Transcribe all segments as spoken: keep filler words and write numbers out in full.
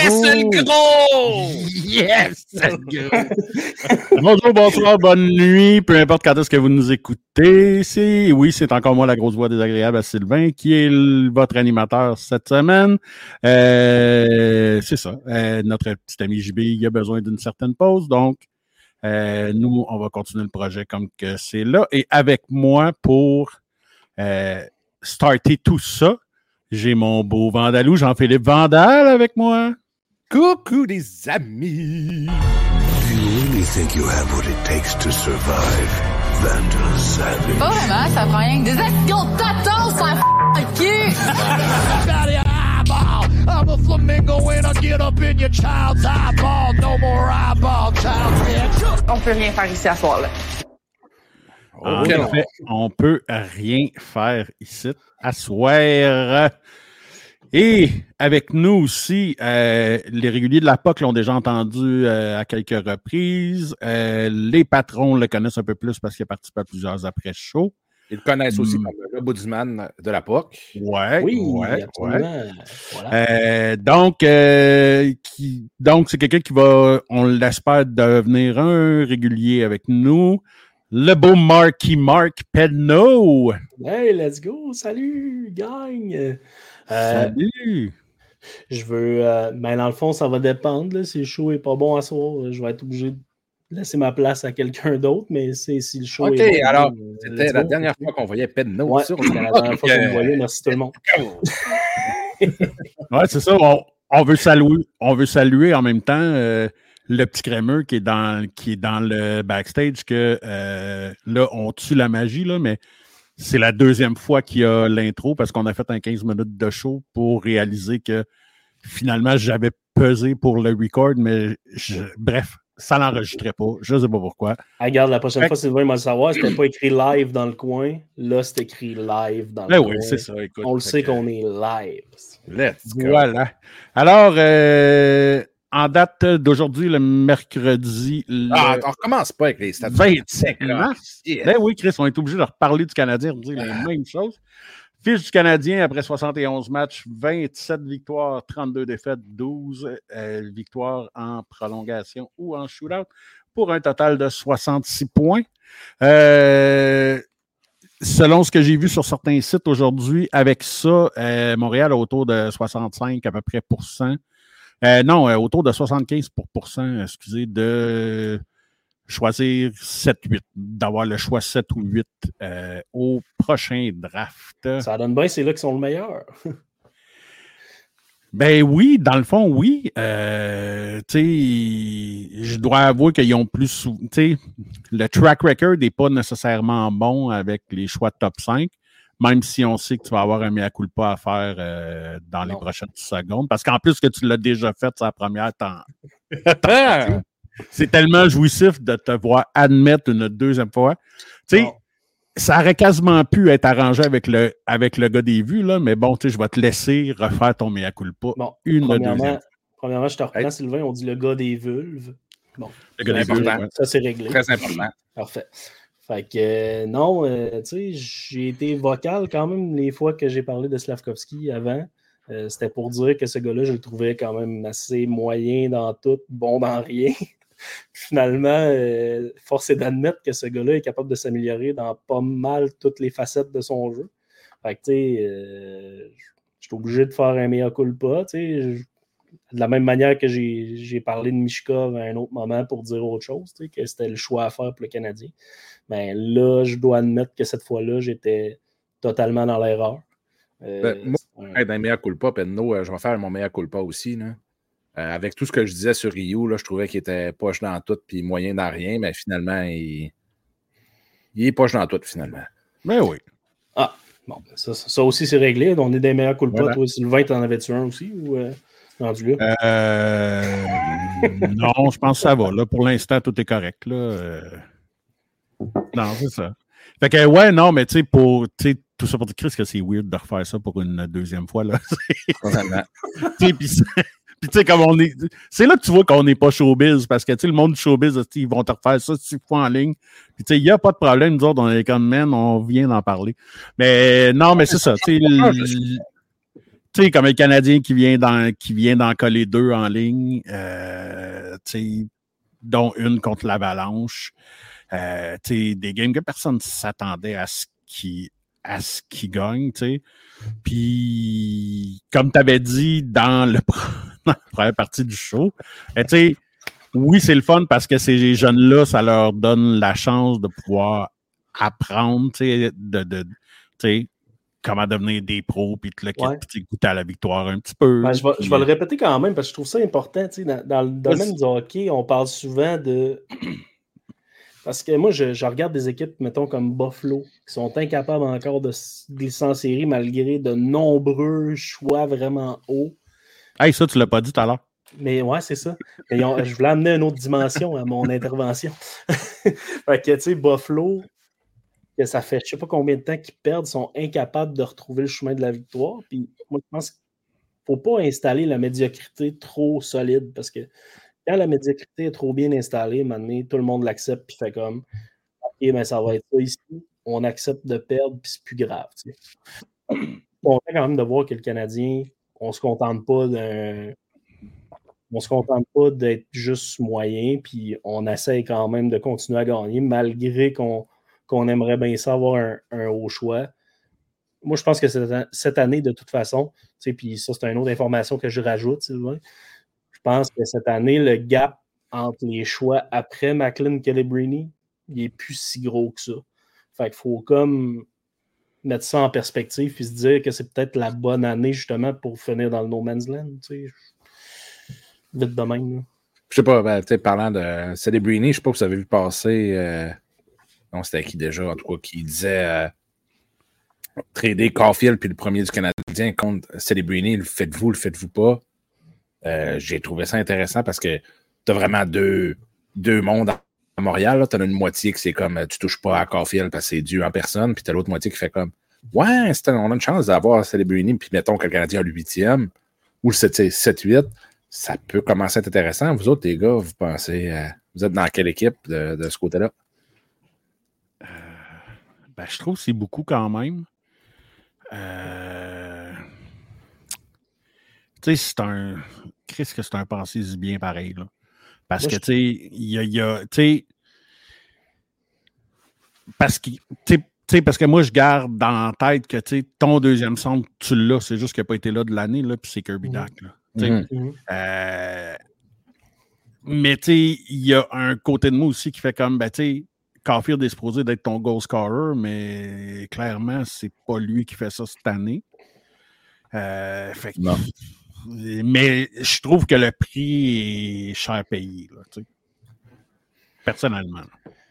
le gros! Yes, le gros! Bonjour, bonsoir, bonne nuit, peu importe quand est-ce que vous nous écoutez. C'est, oui, c'est encore moi, la grosse voix désagréable à Sylvain, qui est le, votre animateur cette semaine. Euh, c'est ça. Euh, notre petit ami J B, il a besoin d'une certaine pause, donc euh, nous, on va continuer le projet comme que c'est là. Et avec moi, pour euh, starter tout ça, j'ai mon beau Vandalou, Jean-Philippe Vandal avec moi. Coucou les amis! Do you really think you have what it takes to survive, Vandal Savage? Pas vraiment, ça prend rien que des actions de tatos, ça f*** le cul! I'm a flamingo and I get up in your child's eyeball. No more eyeball, child's head. On peut rien faire ici à soir, là. En effet, on peut rien faire ici à soir. Et avec nous aussi, euh, les réguliers de la P O C l'ont déjà entendu euh, à quelques reprises. Euh, les patrons le connaissent un peu plus parce qu'il a participé à plusieurs après-shows. Ils le connaissent aussi Mm. comme le Boudsman de la P O C. Ouais, Oui, ouais, absolument. ouais. Voilà. Euh, donc, euh, qui, donc, c'est quelqu'un qui va, on l'espère, devenir un régulier avec nous. Le beau Marky Mark Penneau. Hey, let's go! Salut, gang! Euh, Salut! Je veux. Euh, ben, dans le fond, ça va dépendre. Là, si le show n'est pas bon à soir, je vais être obligé de laisser ma place à quelqu'un d'autre. Mais c'est, si le show OK, est bon. alors, euh, c'était let's la go. dernière fois qu'on voyait Penno Ouais, sur c'était la dernière fois qu'on me voyait. Merci tout le monde. Ouais, c'est ça. On, on veut saluer, on veut saluer en même temps euh, le petit crémeux qui est dans, qui est dans le backstage que euh, là, on tue la magie, là, mais c'est la deuxième fois qu'il y a l'intro parce qu'on a fait un quinze minutes de show pour réaliser que finalement, j'avais pesé pour le record, mais je, bref, ça n'enregistrait pas. Je ne sais pas pourquoi. Ah, regarde, la prochaine Fait- fois, Sylvain va le savoir. C'était pas écrit live dans le coin. Là, c'est écrit live dans le Ben coin. oui, c'est ça. Écoute, On le fait sait que- qu'on est live. Let's go. Voilà. Alors, euh, en date d'aujourd'hui, le mercredi, le Ah, on recommence pas avec les statuts. vingt-sept mars. Yeah. Ben oui, Chris, on est obligé de reparler du Canadien, de dire les mêmes choses. Fiche du Canadien après soixante et onze matchs, vingt-sept victoires, trente-deux défaites, douze euh, victoires en prolongation ou en shootout pour un total de soixante-six points. Euh, selon ce que j'ai vu sur certains sites aujourd'hui, avec ça, euh, Montréal a autour de soixante-cinq à peu près pour cent. Euh, non, euh, autour de soixante-quinze pour cent, excusez, de choisir sept huit, d'avoir le choix sept ou huit euh, au prochain draft. Ça donne bien, c'est là qu'ils sont le meilleur. Ben oui, dans le fond, oui. Euh, tu sais, je dois avouer qu'ils ont plus souvent. Tu sais, le track record n'est pas nécessairement bon avec les choix de top cinq, même si on sait que tu vas avoir un mea culpa à faire euh, dans les Non. prochaines secondes. Parce qu'en plus que tu l'as déjà fait sa première, t'en- Ah! c'est tellement jouissif de te voir admettre une deuxième fois. Tu sais, Non. ça aurait quasiment pu être arrangé avec le, avec le gars des vues, là, mais bon, tu sais, je vais te laisser refaire ton mea culpa. Bon, Une premièrement, deuxième. premièrement, je te reprends, Hey. Sylvain, on dit le gars des vulves. Bon, Le gars des important. vues, ouais. ça, c'est réglé. Très important. Parfait. Fait que euh, non, euh, tu sais, j'ai été vocal quand même les fois que j'ai parlé de Slavkovski avant. Euh, c'était pour dire que ce gars-là, je le trouvais quand même assez moyen dans tout, bon dans rien. Finalement, euh, force est d'admettre que ce gars-là est capable de s'améliorer dans pas mal toutes les facettes de son jeu. Fait que, tu sais, euh, je suis obligé de faire un mea culpa, tu sais. je- De la même manière que j'ai, j'ai parlé de Mishkov à un autre moment pour dire autre chose, tu sais, que c'était le choix à faire pour le Canadien. Mais là, je dois admettre que cette fois-là, j'étais totalement dans l'erreur. Euh, Ben, moi, c'est un- Hey, dans mea culpa, Penno, euh, je vais faire mon mea culpa aussi. Là. Euh, avec tout ce que je disais sur Ryu, là, je trouvais qu'il était poche dans tout puis moyen dans rien, mais finalement, il, il est poche dans tout, finalement. Ben oui. Ah, bon, ça, ça aussi, c'est réglé. On est des meilleurs culpas. Voilà. Toi, Sylvain, t'en avais-tu un aussi? Ou, euh, rendu là? Euh, non, je pense que ça va. Là, pour l'instant, tout est correct. Là. Euh, Non, c'est ça. Fait que, ouais, non, mais tu sais, pour, tu sais, tout ça pour dire, Chris, que c'est weird de refaire ça pour une deuxième fois, là. Totalement. Tu sais, puis c'est- puis tu sais, comme on est. C'est là que tu vois qu'on n'est pas showbiz, parce que, tu sais, le monde du showbiz, tu sais, ils vont te refaire ça six fois en ligne. Puis, tu sais, il n'y a pas de problème. Nous autres, on est comme, man, on vient d'en parler. Mais non, mais c'est ça. Tu sais, le- tu tu sais, comme un Canadien qui vient d'en, qui vient d'en coller deux en ligne, euh, tu sais, dont une contre l'Avalanche. Euh, tu sais, des games que personne ne s'attendait à ce qui à ce qu'il gagne, tu sais. Puis, comme tu avais dit dans, le, dans la première partie du show, tu sais, oui, c'est le fun parce que ces jeunes-là, ça leur donne la chance de pouvoir apprendre, tu sais, de, de, tu sais, comment devenir des pros, puis le Ouais. puis goûter à la victoire un petit peu. Ben, je, vais, puis, je vais le répéter quand même parce que je trouve ça important. Tu sais, dans, dans le domaine Vas-y. du hockey, on parle souvent de. Parce que moi, je, je regarde des équipes, mettons, comme Buffalo, qui sont incapables encore de s- glisser en série malgré de nombreux choix vraiment hauts. Hey, ça, tu l'as pas dit tout à l'heure. Mais ouais, c'est ça. Mais ils ont- je voulais amener une autre dimension à mon intervention. Fait que, tu sais, Buffalo, que ça fait je sais pas combien de temps qu'ils perdent, sont incapables de retrouver le chemin de la victoire. Puis moi, je pense qu'il ne faut pas installer la médiocrité trop solide parce que quand la médiocrité est trop bien installée, maintenant, tout le monde l'accepte puis fait comme OK, ben ça va être ça ici. On accepte de perdre, puis c'est plus grave. Tu sais. On est quand même de voir que le Canadien, on se contente pas d'un. On se contente pas d'être juste moyen, puis on essaye quand même de continuer à gagner, malgré qu'on, qu'on aimerait bien ça avoir un, un haut choix. Moi, je pense que cette, cette année, de toute façon, tu sais, puis ça, c'est une autre information que je rajoute, Sylvain. Je pense que cette année, le gap entre les choix après Macklin Celebrini, il est plus si gros que ça. Fait qu'il faut comme mettre ça en perspective puis se dire que c'est peut-être la bonne année, justement, pour finir dans le no man's land, tu sais. Vite de même, là. Je sais pas, ben, parlant de Celebrini, je sais pas si vous avez vu passer. Euh... Non, c'était qui déjà, en tout cas, qui disait euh, trader Caulfield puis le premier du Canadien contre Celebrini, le faites-vous, le faites-vous pas. Euh, j'ai trouvé ça intéressant parce que t'as vraiment deux, deux mondes à Montréal. T'as une moitié qui c'est comme tu touches pas à Caulfield parce que c'est Dieu en personne, puis t'as l'autre moitié qui fait comme ouais, c'est, on a une chance d'avoir Celebrini, puis mettons que le Canadien a le huitième ou le sept huit. Ça peut commencer à être intéressant. Vous autres, les gars, vous pensez, euh, vous êtes dans quelle équipe de, de ce côté-là? Euh, ben, je trouve que c'est beaucoup quand même. Euh... Tu sais, c'est un. Qu'est-ce que c'est un passé si bien pareil, là. Parce Moi, que, je- tu sais, il y a. y a- tu sais. Parce que. tu sais, tu sais, parce que moi, je garde dans la tête que tu sais, ton deuxième centre, tu l'as, c'est juste qu'il n'a pas été là de l'année, là, puis c'est Kirby Mhm. Dach. Là. Tu sais, Mhm. Mhm. Euh, mais tu sais, il y a un côté de moi aussi qui fait comme, ben tu sais, Caulfield est supposé d'être ton goal scorer, mais clairement, c'est pas lui qui fait ça cette année. Euh, fait que- Non. mais je trouve que le prix est cher payé, là, tu sais. Personnellement.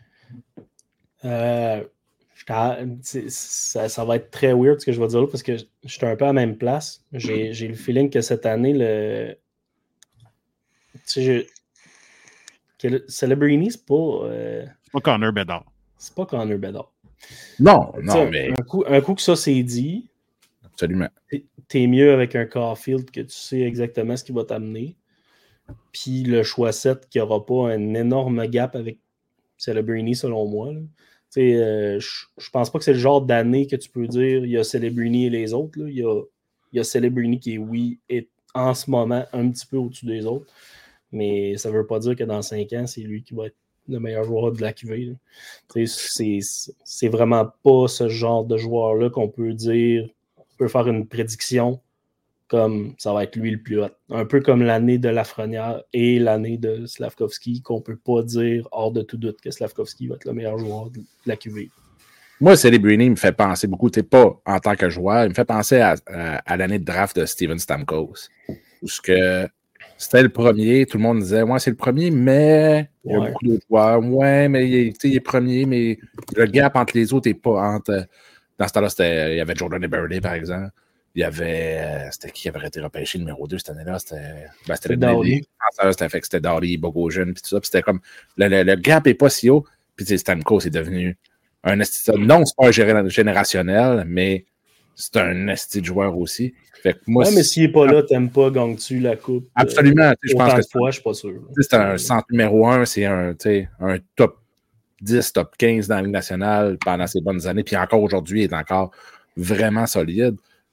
Euh, j'étais à- c'est- ça, ça va être très weird ce que je vais dire là parce que j'étais un peu à la même place. J'ai, j'ai le feeling que cette année, le. Tu sais, je- que le Celebrini, c'est pas. euh, C'est pas Connor Bedard. c'est pas Connor Bedard. Non, Tu sais, non, mais un, coup, un coup que ça c'est dit, absolument. t'es- t'es mieux avec un Caulfield que tu sais exactement ce qu'il va t'amener. Puis le choix sept qui n'aura pas un énorme gap avec Celebrini, selon moi. Là. Tu sais, euh, je je pense pas que c'est le genre d'année que tu peux dire il y a Celebrini et les autres. Là. Il y a, il y a Celebrini qui est, oui, est en ce moment un petit peu au-dessus des autres. Mais ça veut pas dire que dans cinq ans, c'est lui qui va être le meilleur joueur de la Q V. Là. Tu sais, C'est, c'est vraiment pas ce genre de joueur-là qu'on peut dire, on peut faire une prédiction comme ça va être lui le plus hot. Un peu comme l'année de Lafrenière et l'année de Slavkovski, qu'on peut pas dire hors de tout doute que Slavkovski va être le meilleur joueur de la Q V. Moi, Celebrini me fait penser beaucoup, tu sais, pas en tant que joueur, il me fait penser à, à, à l'année de draft de Steven Stamkos. Parce que c'était le premier, tout le monde disait, ouais, c'est le premier, mais il y a Ouais. beaucoup d'autres joueurs. Ouais, mais il est, il est premier, mais le gap entre les autres n'est pas entre. Dans ce temps-là, c'était, il y avait Jordan Eberle, par exemple. Il y avait. euh, C'était qui avait été repêché numéro deux cette année-là? C'était, ben, c'était le Doughty. défenseur, c'était, fait que c'était Doughty, Bogosian, puis tout ça. Puis c'était comme. Le, le, le gap n'est pas si haut. Puis tu sais, Stamkos est devenu un esti. Non, c'est pas un gé- générationnel, mais c'est un esti de joueur aussi. Fait que moi, Ouais, mais c'est- s'il n'est pas là, t'aimes pas, gagnes-tu la coupe? euh, absolument. tu sais, Je pense autant que de fois, je suis pas sûr. tu sais, c'est un centre numéro un, c'est un, tu sais, un top dix, top quinze dans la Ligue nationale pendant ces bonnes années. Puis encore aujourd'hui, il est encore vraiment solide.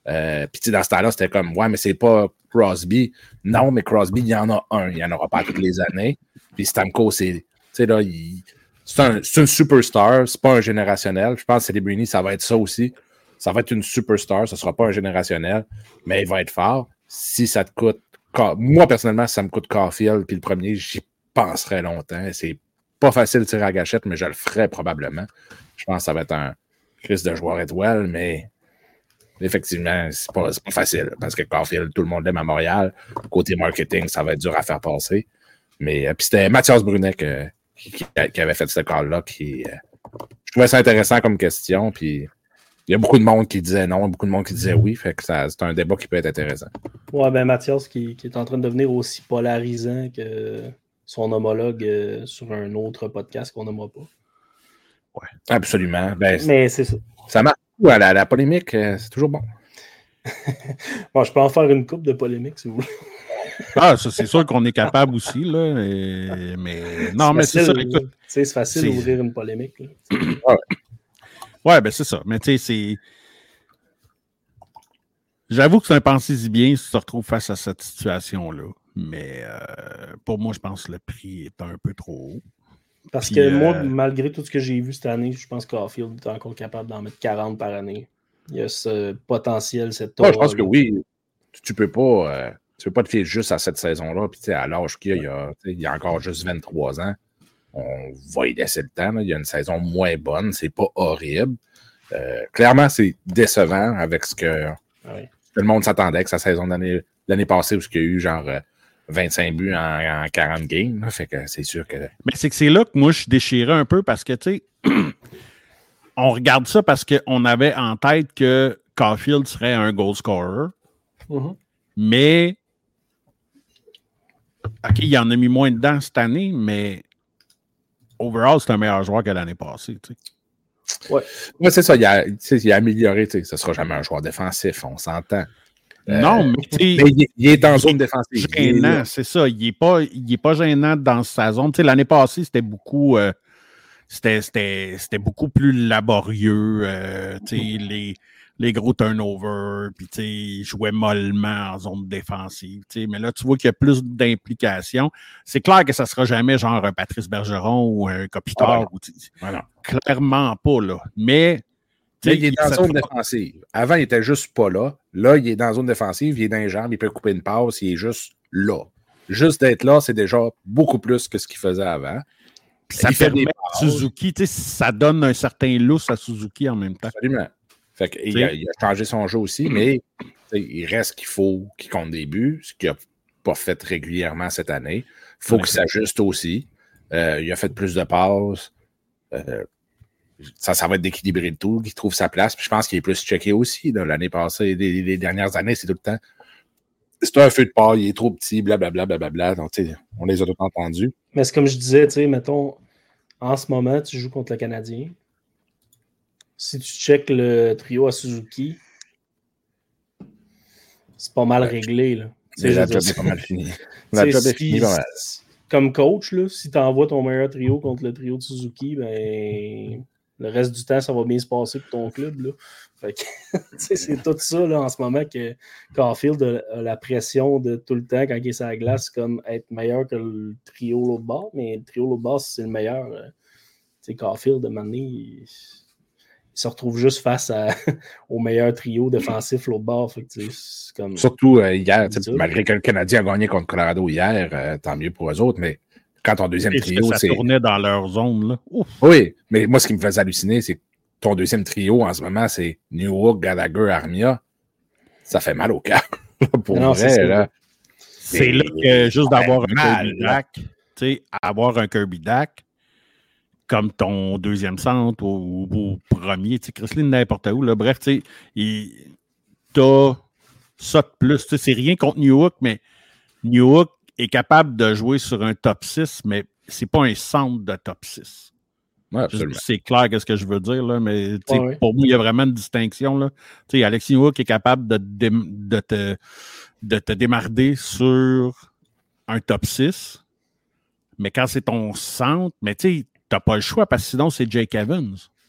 Euh, Puis dans ce temps-là, c'était comme, ouais, mais c'est pas Crosby. Non, mais Crosby, il y en a un. Il n'y en aura pas toutes les années. Puis Stamkos, c'est, tu sais, là, il, c'est, un, c'est une superstar. C'est pas un générationnel. Je pense que Celebrini, ça va être ça aussi. Ça va être une superstar. Ce sera pas un générationnel, mais il va être fort. Si ça te coûte, moi, personnellement, si ça me coûte Caulfield, puis le premier, j'y penserais longtemps. C'est pas facile de tirer à la gâchette, mais je le ferais probablement. Je pense que ça va être un crise de joueur étoile, mais effectivement, c'est pas, c'est pas facile parce que Caulfield, tout le monde l'aime à Montréal. Côté marketing, ça va être dur à faire passer. Mais euh, puis c'était Mathias Brunet que, qui, qui avait fait ce call-là. Qui, euh, je trouvais ça intéressant comme question. Puis il y a beaucoup de monde qui disait non, beaucoup de monde qui disait oui. Fait que ça, c'est un débat qui peut être intéressant. Ouais, ben Mathias qui, qui est en train de devenir aussi polarisant que son homologue euh, sur un autre podcast qu'on n'aimera pas. Ouais, absolument. Ben, mais c'est ça. Ça marche. Ouais, la, la polémique, euh, c'est toujours bon. Bon, je peux en faire une coupe de polémique, si vous voulez. Ah, ça, c'est sûr qu'on est capable aussi, là. Et, mais non, c'est mais facile, c'est ça. Écoute, c'est facile d'ouvrir une polémique. Là. Ouais. ouais, ben c'est ça. Mais tu sais, c'est. J'avoue que c'est un pensez-y bien si tu te retrouves face à cette situation-là. Mais euh, pour moi, je pense que le prix est un peu trop haut. Parce Puis, que euh... moi, malgré tout ce que j'ai vu cette année, je pense que Caulfield est encore capable d'en mettre quarante par année. Il y a ce potentiel, cette Moi, je pense que oui. Tu, tu peux pas euh, tu peux pas te fier juste à cette saison-là. Puis à l'âge qu'il y a, il y a encore juste vingt-trois ans. On va y laisser le temps. Là. Il y a une saison moins bonne. C'est pas horrible. Euh, clairement, c'est décevant avec ce que oui. tout le monde s'attendait que sa saison d'année, l'année passée où il y a eu genre euh, vingt-cinq buts en, en quarante games. Là. Fait que c'est sûr que. Mais c'est que c'est là que moi je suis déchiré un peu parce que tu sais, on regarde ça parce qu'on avait en tête que Caulfield serait un goal scorer. Mm-hmm. Mais OK, il en a mis moins dedans cette année, mais overall, c'est un meilleur joueur que l'année passée. Tu sais. Ouais. ouais, c'est ça. Il a, il a amélioré. Ce ne sera jamais un joueur défensif, on s'entend. Non, euh, mais, mais il, il est en zone défensive. Gênant, c'est ça. Il n'est pas, pas gênant dans sa zone. Tu sais, l'année passée, c'était beaucoup, euh, c'était, c'était, c'était beaucoup plus laborieux. Euh, tu sais, les, les gros turnovers, puis tu sais, il jouait mollement en zone défensive. Tu sais, mais là, tu vois qu'il y a plus d'implication. C'est clair que ça ne sera jamais genre un Patrice Bergeron ou un Kopitar. Ah, ou, voilà. Clairement pas, là. Mais Mais il est dans la zone défensive. Avant, il était juste pas là. Là, il est dans la zone défensive, il est dans les jambes, il peut couper une passe, il est juste là. Juste d'être là, c'est déjà beaucoup plus que ce qu'il faisait avant. Puis ça il permet à Suzuki, tu sais, ça donne un certain lousse à Suzuki en même temps. Absolument. Fait que, il, a, il a changé son jeu aussi, mais il reste qu'il faut qu'il compte des buts, ce qu'il n'a pas fait régulièrement cette année. Il faut ouais. qu'il s'ajuste aussi. Euh, il a fait plus de passes. Euh, Ça, ça va être d'équilibrer le tout, qu'il trouve sa place. Puis je pense qu'il est plus checké aussi. Là, l'année passée, les, les dernières années, c'est tout le temps. C'est un feu de paille, il est trop petit, blablabla. Bla, bla, bla. Donc, tu sais, on les a tous entendus. Mais c'est comme je disais, tu sais, mettons, en ce moment, tu joues contre le Canadien. Si tu checkes le trio à Suzuki, c'est pas mal ouais. réglé. Là. La job est pas mal finie. La job est finie pas mal. Comme coach, là, si tu envoies ton meilleur trio contre le trio de Suzuki, ben. Le reste du temps, ça va bien se passer pour ton club. Là. Fait que, c'est tout ça là, en ce moment que Caulfield a la pression de tout le temps quand il est sur la glace, comme être meilleur que le trio l'autre bord. Mais le trio l'autre bord, c'est le meilleur. Caulfield, de manière, il, il se retrouve juste face à, au meilleur trio défensif l'autre bord. Fait que, c'est comme, surtout euh, hier, malgré que le Canadien a gagné contre Colorado hier, euh, tant mieux pour eux autres, mais quand ton deuxième trio, ça c'est... tournait dans leur zone, là. Ouf. Oui, mais moi, ce qui me faisait halluciner, c'est que ton deuxième trio, en ce moment, c'est Newhook, Gallagher, Armia. Ça fait mal au cœur. Pour non, vrai, c'est là. C'est là que juste d'avoir un Kirby Dach, tu sais, avoir un Kirby Dach comme ton deuxième centre ou, ou premier, tu sais, Chris Lynn n'importe où, là. Bref, tu sais, t'as ça de plus. Tu sais, c'est rien contre Newhook, mais Newhook est capable de jouer sur un top six, mais c'est pas un centre de top six. Ouais, c'est clair qu'est-ce que je veux dire, là, mais ouais, ouais. Pour moi, il y a vraiment une distinction. Là. Alexis Newhook est capable de, de, de, te, de te démarrer sur un top six, mais quand c'est ton centre, mais tu n'as pas le choix parce que sinon, c'est Jake Evans.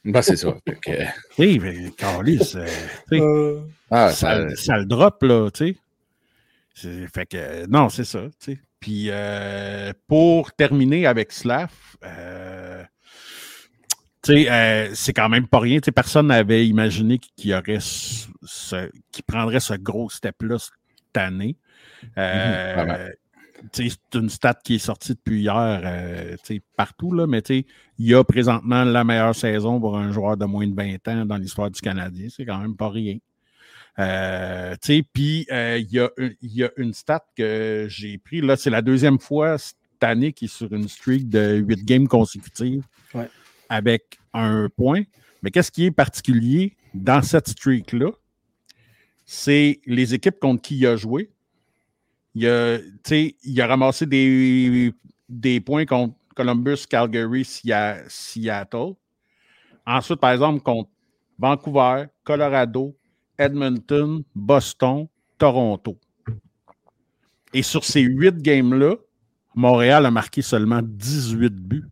Ben, c'est ça. Que... Oui, mais Carlis, euh, euh, ah, ça, ça... ça le drop, là, tu sais. C'est, fait que, non, c'est ça, tu sais. Puis, euh, pour terminer avec Slav, euh, tu sais, euh, c'est quand même pas rien. Tu sais, personne n'avait imaginé qu'il y aurait ce, ce, qu'il prendrait ce gros step-là cette année. Euh, mm-hmm. C'est une stat qui est sortie depuis hier euh, partout, là, mais il y a présentement la meilleure saison pour un joueur de moins de vingt ans dans l'histoire du Canadien. C'est quand même pas rien. Euh, Puis, euh, il y, y a une stat que j'ai pris. Là, c'est la deuxième fois cette année qu'il est sur une streak de huit games consécutives ouais. avec un point. Mais qu'est-ce qui est particulier dans cette streak-là? C'est les équipes contre qui il a joué. Il a, il a ramassé des, des points contre Columbus, Calgary, Seattle. Ensuite, par exemple, contre Vancouver, Colorado, Edmonton, Boston, Toronto. Et sur ces huit games-là, Montréal a marqué seulement dix-huit buts.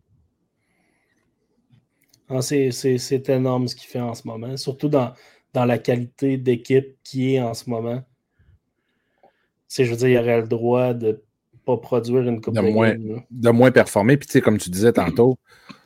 Ah, c'est, c'est, c'est énorme ce qu'il fait en ce moment, surtout dans, dans la qualité d'équipe qui est en ce moment. Je veux dire, il aurait le droit de ne pas produire une coupe de, de moins, game, de moins performer. Puis, tu sais, comme tu disais tantôt,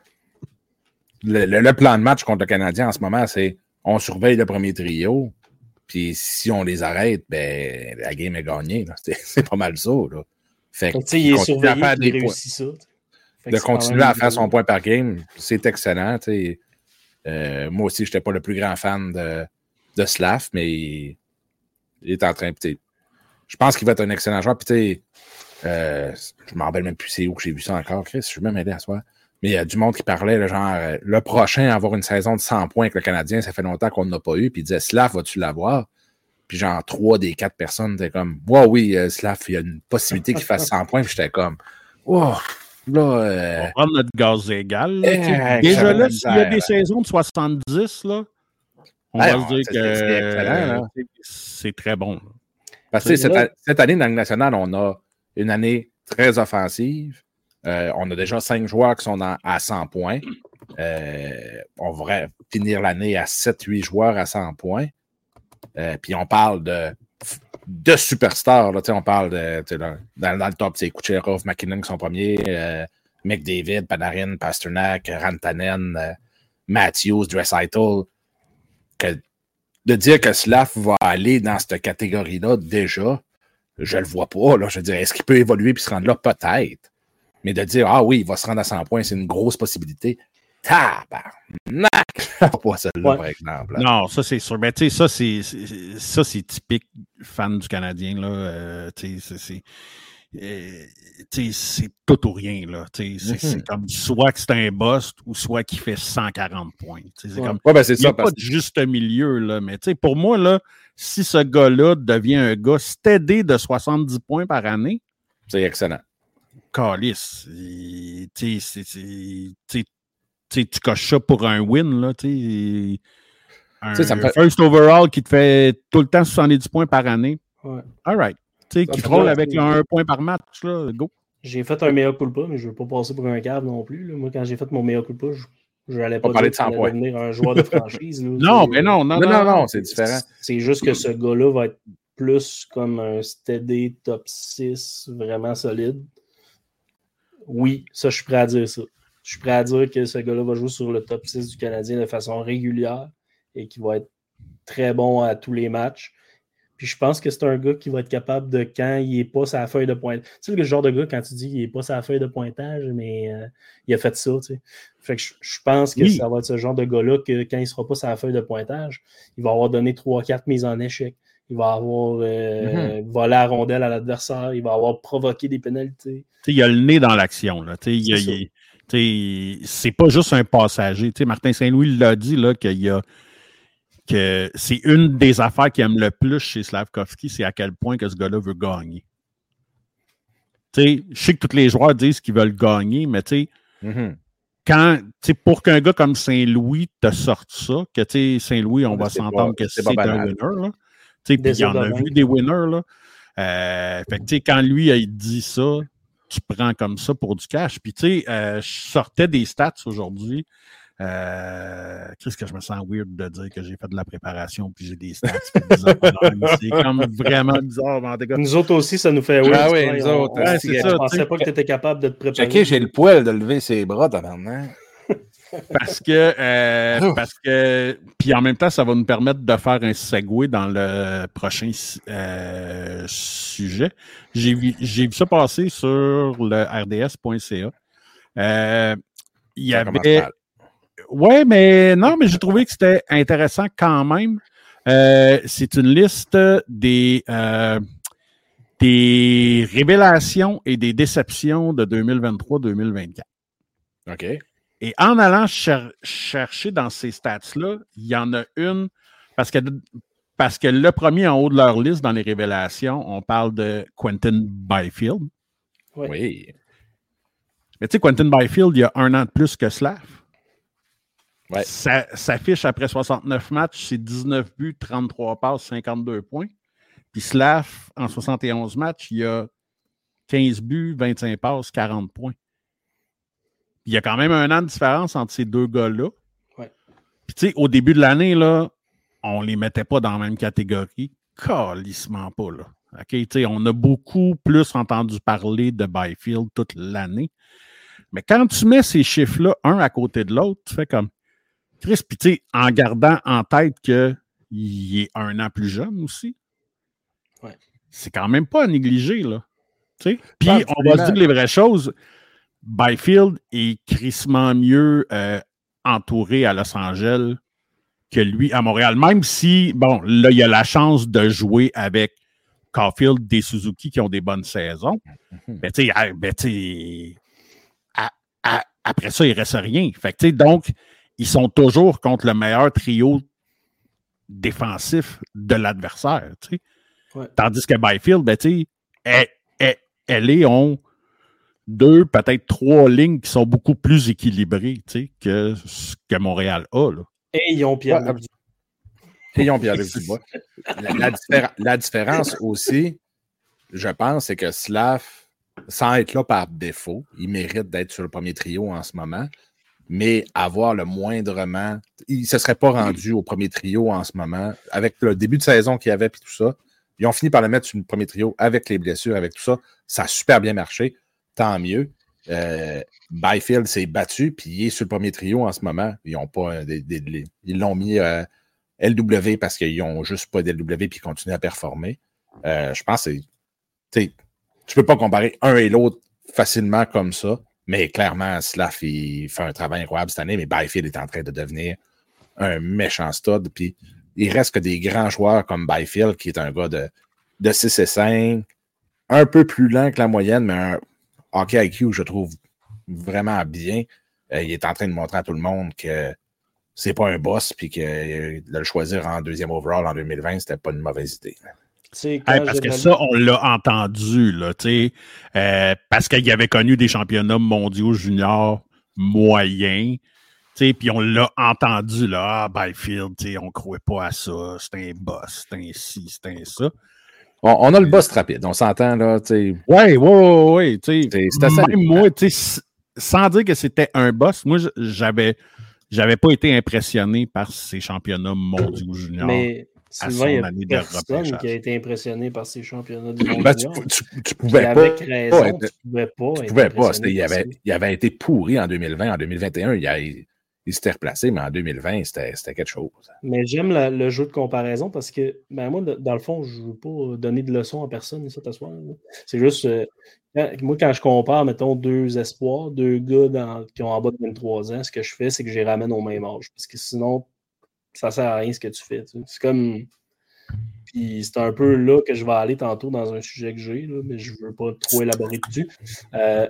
le, le, le plan de match contre le Canadien en ce moment, c'est on surveille le premier trio. Puis, si on les arrête, ben la game est gagnée. C'est, c'est pas mal ça. Là. Fait Donc, il est surveillé et il réussit ça. De continuer à faire son point par game, c'est excellent. Euh, moi aussi, je n'étais pas le plus grand fan de, de Slav, mais il, il est en train de. Je pense qu'il va être un excellent joueur. Puis, tu sais, euh, je m'en rappelle même plus c'est où que j'ai vu ça encore, Chris. Je suis même aidé à soi. Mais il y a du monde qui parlait, là, genre, euh, le prochain à avoir une saison de cent points avec le Canadien, ça fait longtemps qu'on n'a pas eu. Puis il disait, Slav, vas-tu l'avoir? Puis, genre, trois des quatre personnes étaient comme, wow, oui, euh, Slav, il y a une possibilité qu'il fasse cent points. Puis j'étais comme, wow, là. Euh... On va prendre notre gaz égal. Là, eh, déjà là, s'il y a des saisons de soixante-dix, là, on ouais, va se dire c'est, que c'est, c'est, c'est très bon. Là. Parce que cette, cette année, dans le national, on a une année très offensive. Euh, on a déjà cinq joueurs qui sont dans, à cent points. Euh, on va finir l'année à sept huit joueurs à cent points. Euh, puis on parle de, de superstars. Là, on parle de dans, dans le top, c'est Kucherov, McKinnon qui sont premiers, euh, McDavid, Panarin, Pasternak, Rantanen, euh, Matthews, Draisaitl. Que, de dire que Slav va aller dans cette catégorie-là, déjà, je le vois pas. Là, je veux dire, est-ce qu'il peut évoluer et se rendre là? Peut-être. Mais de dire, ah oui, il va se rendre à cent points, c'est une grosse possibilité. Tabarnak! Pas celle-là, ouais. Par exemple. Là. Non, ça, c'est sûr. Mais tu sais, ça, c'est, c'est, ça, c'est typique fan du Canadien. Là. Euh, tu sais, c'est... c'est... Euh, c'est tout ou rien. Là. C'est, mm-hmm. c'est comme soit que c'est un bust ou soit qu'il fait cent quarante points. C'est ouais. comme, ouais, ben c'est il n'y a ça, pas de juste milieu. Là, mais pour moi, là, si ce gars-là devient un gars steady de soixante-dix points par année, c'est excellent. Calice, tu coches ça pour un win. Là, un ça me fait... first overall qui te fait tout le temps soixante-dix points par année. Ouais. All right. Tu sais, qui frôle avec là, un point par match, là, go. J'ai fait un mea culpa, mais je ne veux pas passer pour un cave non plus. Là. Moi, quand j'ai fait mon mea culpa, je n'allais pas, pas dire de devenir un joueur de franchise. Là, non, mais non, non, non, non, non, non, c'est différent. C'est juste que ce gars-là va être plus comme un steady top six vraiment solide. Oui, ça, je suis prêt à dire ça. Je suis prêt à dire que ce gars-là va jouer sur le top six du Canadien de façon régulière et qu'il va être très bon à tous les matchs. Puis je pense que c'est un gars qui va être capable de, quand il n'est pas sa feuille de pointage. Tu sais, le genre de gars, quand tu dis qu'il n'est pas sa feuille de pointage, mais euh, il a fait ça, tu sais. Fait que je, je pense que oui. Ça va être ce genre de gars-là que quand il ne sera pas sa feuille de pointage, il va avoir donné trois quatre mises en échec. Il va avoir euh, mm-hmm. volé la rondelle à l'adversaire. Il va avoir provoqué des pénalités. T'sais, il a le nez dans l'action. Là. Il, il, il, c'est pas juste un passager. T'sais, Martin Saint-Louis l'a dit là, qu'il y a que c'est une des affaires qu'il aime le plus chez Slavkovski, c'est à quel point que ce gars-là veut gagner. T'sais, je sais que tous les joueurs disent qu'ils veulent gagner, mais mm-hmm. quand, pour qu'un gars comme Saint-Louis te sorte ça, que Saint-Louis, on va s'entendre pas, que c'est, c'est un winner. Là. Puis il y en a vu des winners. Là. Euh, fait que, quand lui, il dit ça, tu prends comme ça pour du cash. Puis, tu sais, euh, je sortais des stats aujourd'hui. Euh, Qu'est-ce que je me sens weird de dire que j'ai fait de la préparation puis j'ai des stats. C'est comme vraiment bizarre. En tout cas. Nous autres aussi, ça nous fait weird. Ah oui, on, nous autres. on, Ouais, c'est c'est ça, ça, je pensais t'sais. pas que tu étais capable de te préparer. Checker, j'ai le poil de lever ses bras, tabarnak. Parce que, euh, parce que, puis en même temps, ça va nous permettre de faire un segue dans le prochain euh, sujet. J'ai vu, j'ai vu ça passer sur le R D S point C A. Euh, il y Ça avait. commence mal. Ouais, mais non, mais j'ai trouvé que c'était intéressant quand même. Euh, c'est une liste des, euh, des révélations et des déceptions de deux mille vingt-trois deux mille vingt-quatre. OK. Et en allant cher- chercher dans ces stats-là, il y en a une, parce que, parce que le premier en haut de leur liste dans les révélations, on parle de Quentin Byfield. Oui. Oui. Mais tu sais, Quentin Byfield, il y a un an de plus que Slav. Ouais. Ça s'affiche après soixante-neuf matchs, c'est dix-neuf buts, trente-trois passes, cinquante-deux points. Puis Slav, en soixante et onze matchs, il y a quinze buts, vingt-cinq passes, quarante points. Il y a quand même un an de différence entre ces deux gars-là. Ouais. Puis tu sais, au début de l'année, là, on les mettait pas dans la même catégorie. Calissement pas, là. OK, tu sais, on a beaucoup plus entendu parler de Byfield toute l'année. Mais quand tu mets ces chiffres-là, un à côté de l'autre, tu fais comme Chris, puis tu sais, en gardant en tête qu'il est un an plus jeune aussi, ouais. C'est quand même pas à négliger, là. Tu sais? Puis, Ah, on va se dire les vraies choses. Byfield est crissement mieux euh, entouré à Los Angeles que lui à Montréal. Même si, bon, là, il y a la chance de jouer avec Caulfield, des Suzuki qui ont des bonnes saisons. Mm-hmm. Ben, tu sais, ben, tu sais, à, à, après ça, il reste rien. Fait que, tu sais, donc, ils sont toujours contre le meilleur trio défensif de l'adversaire, tu sais. Ouais. Tandis que Byfield, ben, tu sais, elle, elle, elle est on deux, peut-être trois lignes qui sont beaucoup plus équilibrées, tu sais, que ce que Montréal a, là. Et ils ont Pierre ouais, Et ils ont Pierre Dubois. La, la, diffé- la différence aussi, je pense, c'est que Slav, sans être là par défaut, il mérite d'être sur le premier trio en ce moment, mais avoir le moindrement... Il ne se serait pas rendu au premier trio en ce moment. Avec le début de saison qu'il y avait et tout ça, ils ont fini par le mettre sur le premier trio avec les blessures, avec tout ça. Ça a super bien marché. Tant mieux. Euh, Byfield s'est battu, puis il est sur le premier trio en ce moment. Ils ont pas des, des, des, ils l'ont mis euh, L W parce qu'ils n'ont juste pas d'L W puis ils continuent à performer. Euh, je pense que c'est. Tu peux pas comparer un et l'autre facilement comme ça, mais clairement, Slav, il fait un travail incroyable cette année, mais Byfield est en train de devenir un méchant stud. Puis il reste que des grands joueurs comme Byfield, qui est un gars de, de six et cinq, un peu plus lent que la moyenne, mais un hockey I Q, je trouve vraiment bien. Euh, il est en train de montrer à tout le monde que c'est pas un boss, puis que euh, de le choisir en deuxième overall en deux mille vingt, c'était pas une mauvaise idée. Hey, parce que ça, on l'a entendu, là, tu sais, euh, parce qu'il avait connu des championnats mondiaux juniors moyens, tu sais, puis on l'a entendu, là, ah, Byfield, tu sais, on croit pas à ça, c'est un boss, c'est un ci, c'est un ça. On, on a le boss rapide, on s'entend, là, tu sais. Oui, oui, oui, oui, tu sais. C'est assez même moi, tu sais, sans dire que c'était un boss, moi, j'avais, j'avais pas été impressionné par ces championnats mondiaux juniors. Mais à Sylvain, son année de personne qui a été impressionné par ces championnats du monde ben, junior. Tu, tu, tu pouvais pas. Avec raison, pas être, tu pouvais pas. Tu pouvais pas. Il avait, il avait été pourri en deux mille vingt, en deux mille vingt et un, il, a, il, il s'était replacé, mais en deux mille vingt, c'était, c'était quelque chose. Mais j'aime la, le jeu de comparaison parce que, ben moi, dans le fond, je ne veux pas donner de leçons à personne, ça, t'asseoir. C'est juste, euh, moi, quand je compare, mettons, deux espoirs, deux gars dans, qui ont en bas de vingt-trois ans, ce que je fais, c'est que je les ramène au même âge. Parce que sinon, ça ne sert à rien ce que tu fais. Tu sais. C'est comme. Puis c'est un peu là que je vais aller tantôt dans un sujet que j'ai, là, mais je ne veux pas trop élaborer dessus. Euh,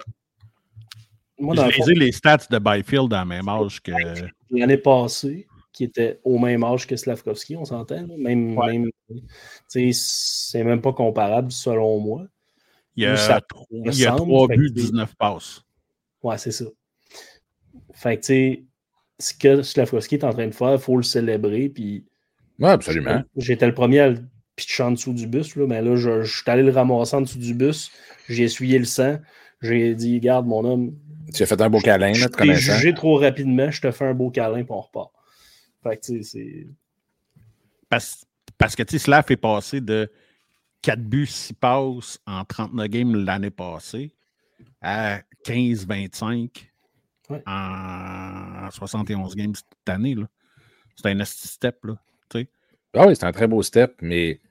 moi, dans je lisais les stats de Byfield à même âge que. L'année passée, qui était au même âge que Slavkovski, on s'entend. Même, ouais. même, c'est même pas comparable selon moi. Il y a, ça, il y a trois buts, dix-neuf passes. Ouais, c'est ça. Fait que tu sais, ce que Slavkovski est en train de faire, il faut le célébrer. Puis. Oui, absolument. J'étais le premier à le pitcher en dessous du bus, là, mais là, je, je suis allé le ramasser en dessous du bus, j'ai essuyé le sang, J'ai dit, regarde, mon homme. Tu as fait un beau câlin, là, te connaissant. Je t'ai jugé trop rapidement, je te fais un beau câlin, puis on repart. Fait que, tu sais, c'est. Parce, parce que, tu sais, Slav est passé de quatre buts, six passes en trente-neuf games l'année passée à quinze vingt-cinq ouais. en soixante et onze games cette année, là. C'est un nasty step, là. Tu sais. Ah oui, c'est un très beau step, mais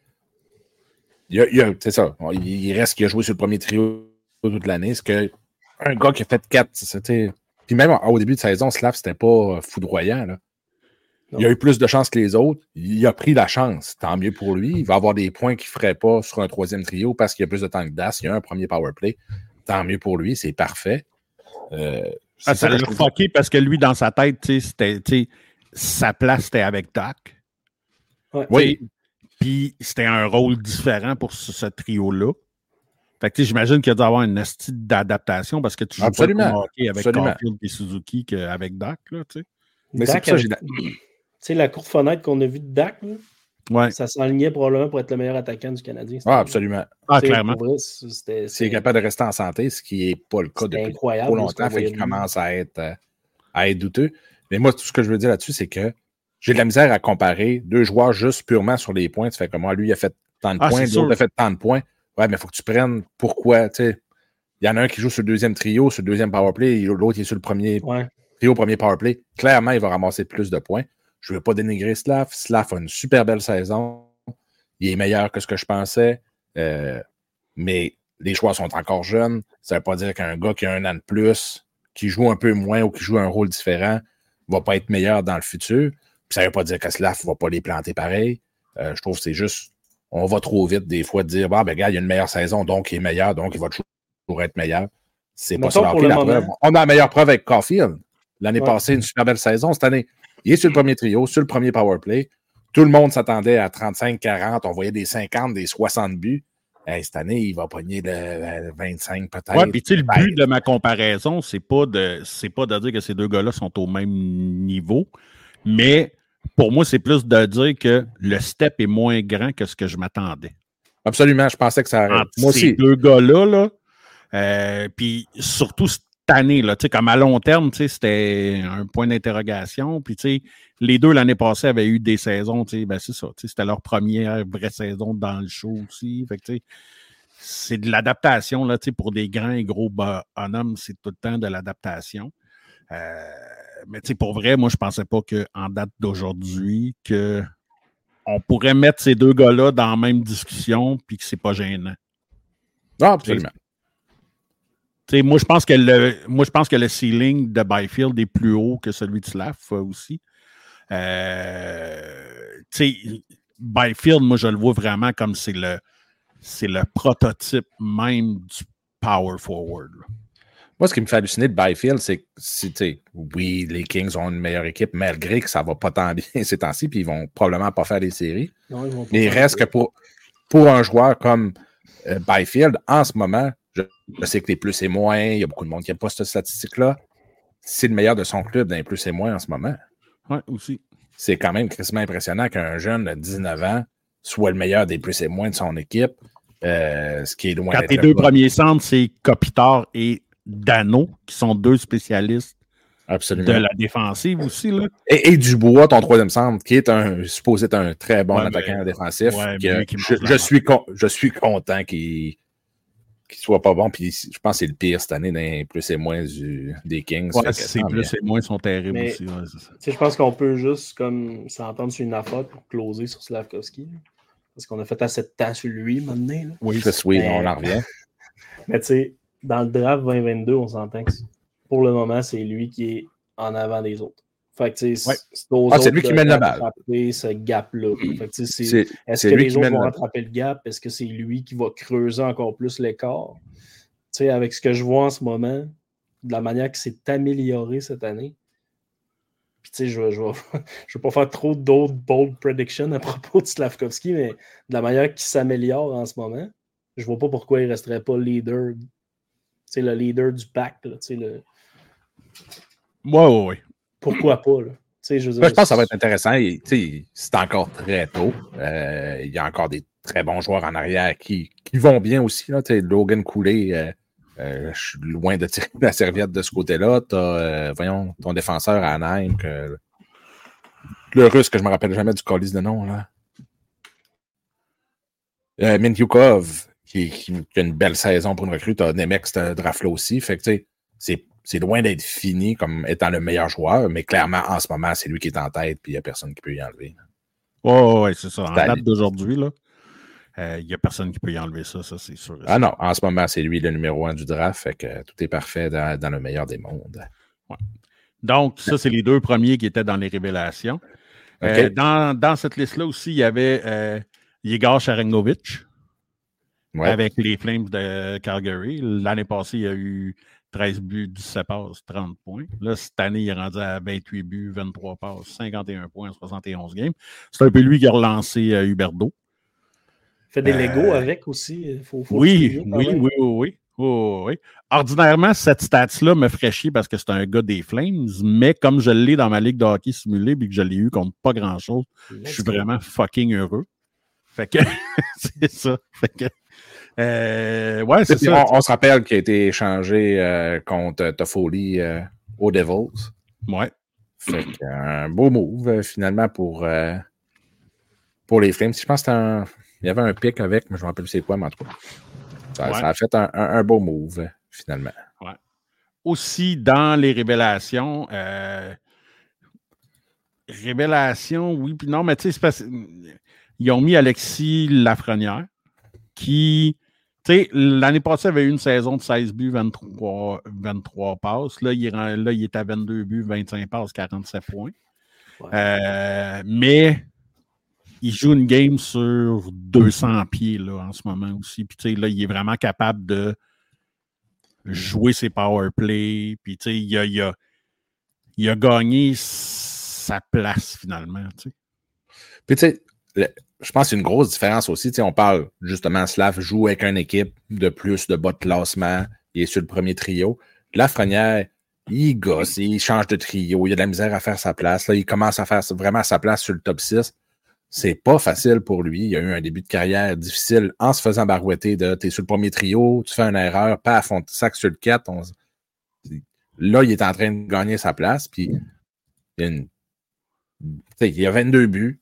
il y a, il y a, c'est ça. Il reste qu'il a joué sur le premier trio toute l'année. C'est que un gars qui a fait quatre, c'était. Puis même au début de saison, Slav, c'était pas foudroyant, là. Non. Il a eu plus de chance que les autres. Il a pris la chance. Tant mieux pour lui. Il va avoir des points qu'il ne ferait pas sur un troisième trio parce qu'il y a plus de temps que Das. Il y a un premier power play. Tant mieux pour lui. C'est parfait. Euh, c'est ah, ça l'a fucké parce que lui, dans sa tête, c'était, sa place, c'était avec Doc. Ouais. Oui. Puis c'était un rôle différent pour ce, ce trio-là. Fait que j'imagine qu'il y a dû avoir une astuce d'adaptation parce que tu joues Absolument. pas le hockey avec Caulfield et Suzuki qu'avec Doc. Là, tu sais. Mais Dak c'est pour ça que j'ai... Tu sais, la courte fenêtre qu'on a vue de Dak, là, ouais. ça s'enlignait probablement pour être le meilleur attaquant du Canadien. Ah, absolument. Ah, clairement. Vrai, c'était, S'il est capable de rester en santé, ce qui n'est pas le cas depuis trop longtemps, fait qu'il commence à être, à être douteux. Mais moi, tout ce que je veux dire là-dessus, c'est que j'ai de la misère à comparer deux joueurs juste purement sur les points. Tu fais comme moi, lui, il a fait tant de ah, points, l'autre a fait tant de points. Ouais, mais il faut que tu prennes pourquoi. Tu sais, il y en a un qui joue sur le deuxième trio, sur le deuxième powerplay, et l'autre est sur le premier ouais. trio, premier powerplay. Clairement, il va ramasser plus de points. Je ne veux pas dénigrer Slav. Slav a une super belle saison. Il est meilleur que ce que je pensais. Euh, mais les choix sont encore jeunes. Ça ne veut pas dire qu'un gars qui a un an de plus, qui joue un peu moins ou qui joue un rôle différent, ne va pas être meilleur dans le futur. Puis ça ne veut pas dire que Slav ne va pas les planter pareil. Euh, je trouve que c'est juste, on va trop vite des fois de dire, bah, ben, gars, il y a une meilleure saison, donc il est meilleur, donc il va toujours être meilleur. C'est pas ça la preuve. On a la meilleure preuve avec Caulfield. L'année ouais. passée, une super belle saison. Cette année, il est sur le premier trio, sur le premier powerplay. Tout le monde s'attendait à trente-cinq quarante. On voyait des cinquante, des soixante buts. Hey, cette année, il va pogner le vingt-cinq peut-être. Oui, puis tu sais, le but de ma comparaison, c'est pas de c'est pas de dire que ces deux gars-là sont au même niveau, mais pour moi, c'est plus de dire que le step est moins grand que ce que je m'attendais. Absolument, je pensais que ça arrête. Entre moi ces aussi. deux gars-là, là, euh, puis surtout année, là, comme à long terme, c'était un point d'interrogation. Puis les deux l'année passée avaient eu des saisons, ben c'est ça, c'était leur première vraie saison dans le show aussi. Fait que, c'est de l'adaptation là, pour des grands et gros bonhommes, c'est tout le temps de l'adaptation. Euh, mais pour vrai, moi, je pensais pas qu'en date d'aujourd'hui, que on pourrait mettre ces deux gars-là dans la même discussion puis que c'est pas gênant. Ah, absolument. T'sais, moi, je pense que le moi, je pense que le ceiling de Byfield est plus haut que celui de Slav aussi. Euh, Byfield, moi, je le vois vraiment comme c'est le c'est le prototype même du power forward. Là. Moi, ce qui me fait halluciner de Byfield, c'est que si, oui, les Kings ont une meilleure équipe, malgré que ça va pas tant bien ces temps-ci, puis ils vont probablement pas faire des séries. Non, ils vont pas Mais il reste que pour, pour un joueur comme euh, Byfield, en ce moment, Je, je sais que les plus et moins, il y a beaucoup de monde qui n'aime pas cette statistique-là. C'est le meilleur de son club dans les plus et moins en ce moment. Oui, aussi. C'est quand même crissement impressionnant qu'un jeune de dix-neuf ans soit le meilleur des plus et moins de son équipe. Euh, ce qui est loin Quand d'être les deux premiers centres, c'est Kopitar et Dano, qui sont deux spécialistes Absolument. de la défensive aussi. Là. Et, et Dubois, ton troisième centre, qui est un supposé être un très bon ouais, attaquant mais, défensif. Ouais, que, je, je, suis con, je suis content qu'il qu'il soit pas bon, puis je pense que c'est le pire cette année dans les plus et moins du, des Kings. Ouais, ces plus et moins sont terribles mais, aussi. Ouais, c'est ça. Je pense qu'on peut juste comme s'entendre sur une affaire pour closer sur Slavkovski. Parce qu'on a fait assez de temps sur lui maintenant. Là. Oui, c'est oui, mais, on en revient. Mais tu sais, dans le draft vingt vingt-deux, on s'entend que pour le moment, c'est lui qui est en avant des autres. Fait que, tu sais, ouais. ah, c'est lui qui mène la balle. Ce gap-là. Fait que, c'est, c'est, est-ce c'est que lui les qui autres mène vont la... rattraper le gap? Est-ce que c'est lui qui va creuser encore plus l'écart? Tu sais, avec ce que je vois en ce moment, de la manière que c'est amélioré cette année, puis tu sais, je ne je vais, je vais pas faire trop d'autres bold predictions à propos de Slavkovski, mais de la manière qu'il s'améliore en ce moment, je vois pas pourquoi il ne resterait pas leader, tu sais, le leader du pack, tu sais, le... Ouais, ouais, ouais. Pourquoi pas, là? Je, veux dire, ben, je pense que ça va être intéressant. Et, c'est encore très tôt. Euh, il y a encore des très bons joueurs en arrière qui, qui vont bien aussi. Là, Logan Cooley, euh, Euh, je suis loin de tirer la serviette de ce côté-là. Tu as, euh, voyons, ton défenseur à Anaheim, que, le russe que je me rappelle jamais du colis de nom, là. Euh, Mintyukov, qui, qui, qui a une belle saison pour une recrue. Tu as Nemec, ce draft-là aussi. Fait que, tu sais, c'est, c'est loin d'être fini comme étant le meilleur joueur, mais clairement, en ce moment, c'est lui qui est en tête, puis il n'y a personne qui peut y enlever. Oui, oh, ouais, c'est ça. En c'est date d'aujourd'hui, là. Il euh, n'y a personne qui peut y enlever ça, ça c'est sûr. Ah non, en ce moment, c'est lui le numéro un du draft, fait que tout est parfait dans, dans le meilleur des mondes. Ouais. Donc, ça, c'est les deux premiers qui étaient dans les révélations. Okay. Euh, dans, dans cette liste-là aussi, il y avait euh, Yegor Sharangovich ouais. avec les Flames de Calgary. L'année passée, il a eu treize buts, dix-sept passes, trente points. Là, cette année, il est rendu à vingt-huit buts, vingt-trois passes, cinquante et un points, soixante et onze games. C'est un peu lui qui a relancé euh, Huberdeau. Fait des euh, Legos avec aussi. Faut, faut oui, oui, oui, oui, oui, oui, oui. Ordinairement, cette stats-là me ferait chier parce que c'est un gars des Flames, mais comme je l'ai dans ma ligue de hockey simulé et que je l'ai eu contre pas grand-chose, je suis vraiment fucking heureux. Fait que c'est ça. Fait que euh, ouais, c'est ça. On, on se rappelle qu'il a été échangé euh, contre Toffoli euh, aux Devils. Ouais. Fait qu'un beau move euh, finalement pour, euh, pour les Flames. Je pense que c'était un. Il y avait un pic avec, mais je ne me rappelle plus c'est quoi, mais en tout cas. Ça, ouais. ça a fait un, un, un beau move, finalement. Ouais. Aussi, dans les révélations, euh, révélations, oui, puis non, mais tu sais, c'est parce ils ont mis Alexis Lafrenière, qui, tu sais, l'année passée, avait eu une saison de seize buts, vingt-trois, vingt-trois passes. Là il, est, là, il est à vingt-deux buts, vingt-cinq passes, quarante-sept points. Ouais. Euh, mais il joue une game sur deux cents pieds là, en ce moment aussi. Puis, tu sais, là, il est vraiment capable de jouer ses power plays. Puis, tu sais, il a, il, a, il a gagné sa place finalement. Tu sais. Puis, tu sais, je pense qu'il y a une grosse différence aussi. Tu sais, on parle justement, Slav joue avec une équipe de plus de bas de classement. Il est sur le premier trio. Lafrenière, il gosse, il change de trio. Il a de la misère à faire sa place. Là, il commence à faire vraiment sa place sur le top six. C'est pas facile pour lui. Il a eu un début de carrière difficile en se faisant barouetter de t'es sur le premier trio, tu fais une erreur, paf, on te sac sur le quatre. On... Là, il est en train de gagner sa place. Puis, il y a, une... il y a vingt-deux buts.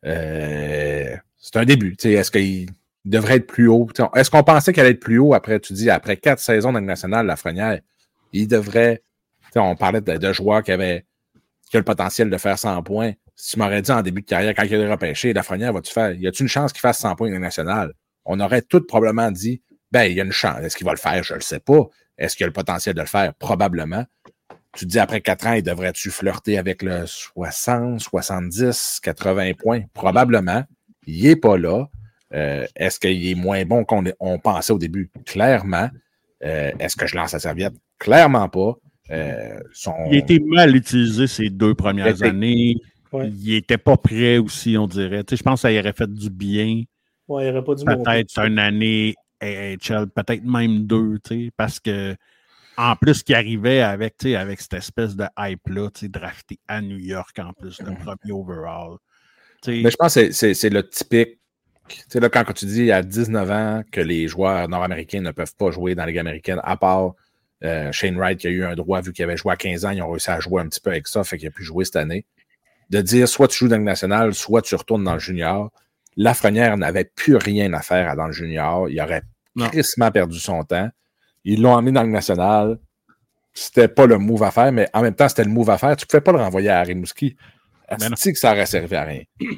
Euh... C'est un début. T'sais, est-ce qu'il devrait être plus haut? T'sais, est-ce qu'on pensait qu'il allait être plus haut après, tu dis, après quatre saisons dans le national, Lafrenière? Il devrait. On parlait de, de joueurs qui avaient qui ont le potentiel de faire cent points. Si tu m'aurais dit en début de carrière, quand il a repêché, Lafrenière, va-tu faire? Y a-t-il une chance qu'il fasse cent points dans le national? On aurait tous probablement dit, ben, il y a une chance. Est-ce qu'il va le faire? Je ne le sais pas. Est-ce qu'il a le potentiel de le faire? Probablement. Tu te dis, après quatre ans, il devrait-tu flirter avec le soixante, soixante-dix, quatre-vingts points? Probablement. Il n'est pas là. Euh, est-ce qu'il est moins bon qu'on on pensait au début? Clairement. Euh, est-ce que je lance la serviette? Clairement pas. Euh, son... Il a été mal utilisé ces deux premières était... années. Ouais. Il n'était pas prêt aussi, on dirait. Tu sais, je pense que ça y aurait fait du bien. Ouais, il aurait pas dû peut-être une année A H L, peut-être même deux, tu sais, parce que en plus qu'il arrivait avec, tu sais, avec cette espèce de hype-là, tu sais, drafté à New York en plus, le premier overall. Tu sais. Mais je pense que c'est, c'est, c'est le typique. Tu sais, là, quand tu dis à dix-neuf ans que les joueurs nord-américains ne peuvent pas jouer dans la Ligue américaine, à part euh, Shane Wright qui a eu un droit vu qu'il avait joué à quinze ans, ils ont réussi à jouer un petit peu avec ça, fait qu'il a pu jouer cette année. De dire soit tu joues dans le national, soit tu retournes dans le junior. Lafrenière n'avait plus rien à faire dans le junior. Il aurait crissement perdu son temps. Ils l'ont emmené dans le national. C'était pas le move à faire, mais en même temps, c'était le move à faire. Tu ne pouvais pas le renvoyer à Rimouski. Est-ce que ça aurait servi à rien?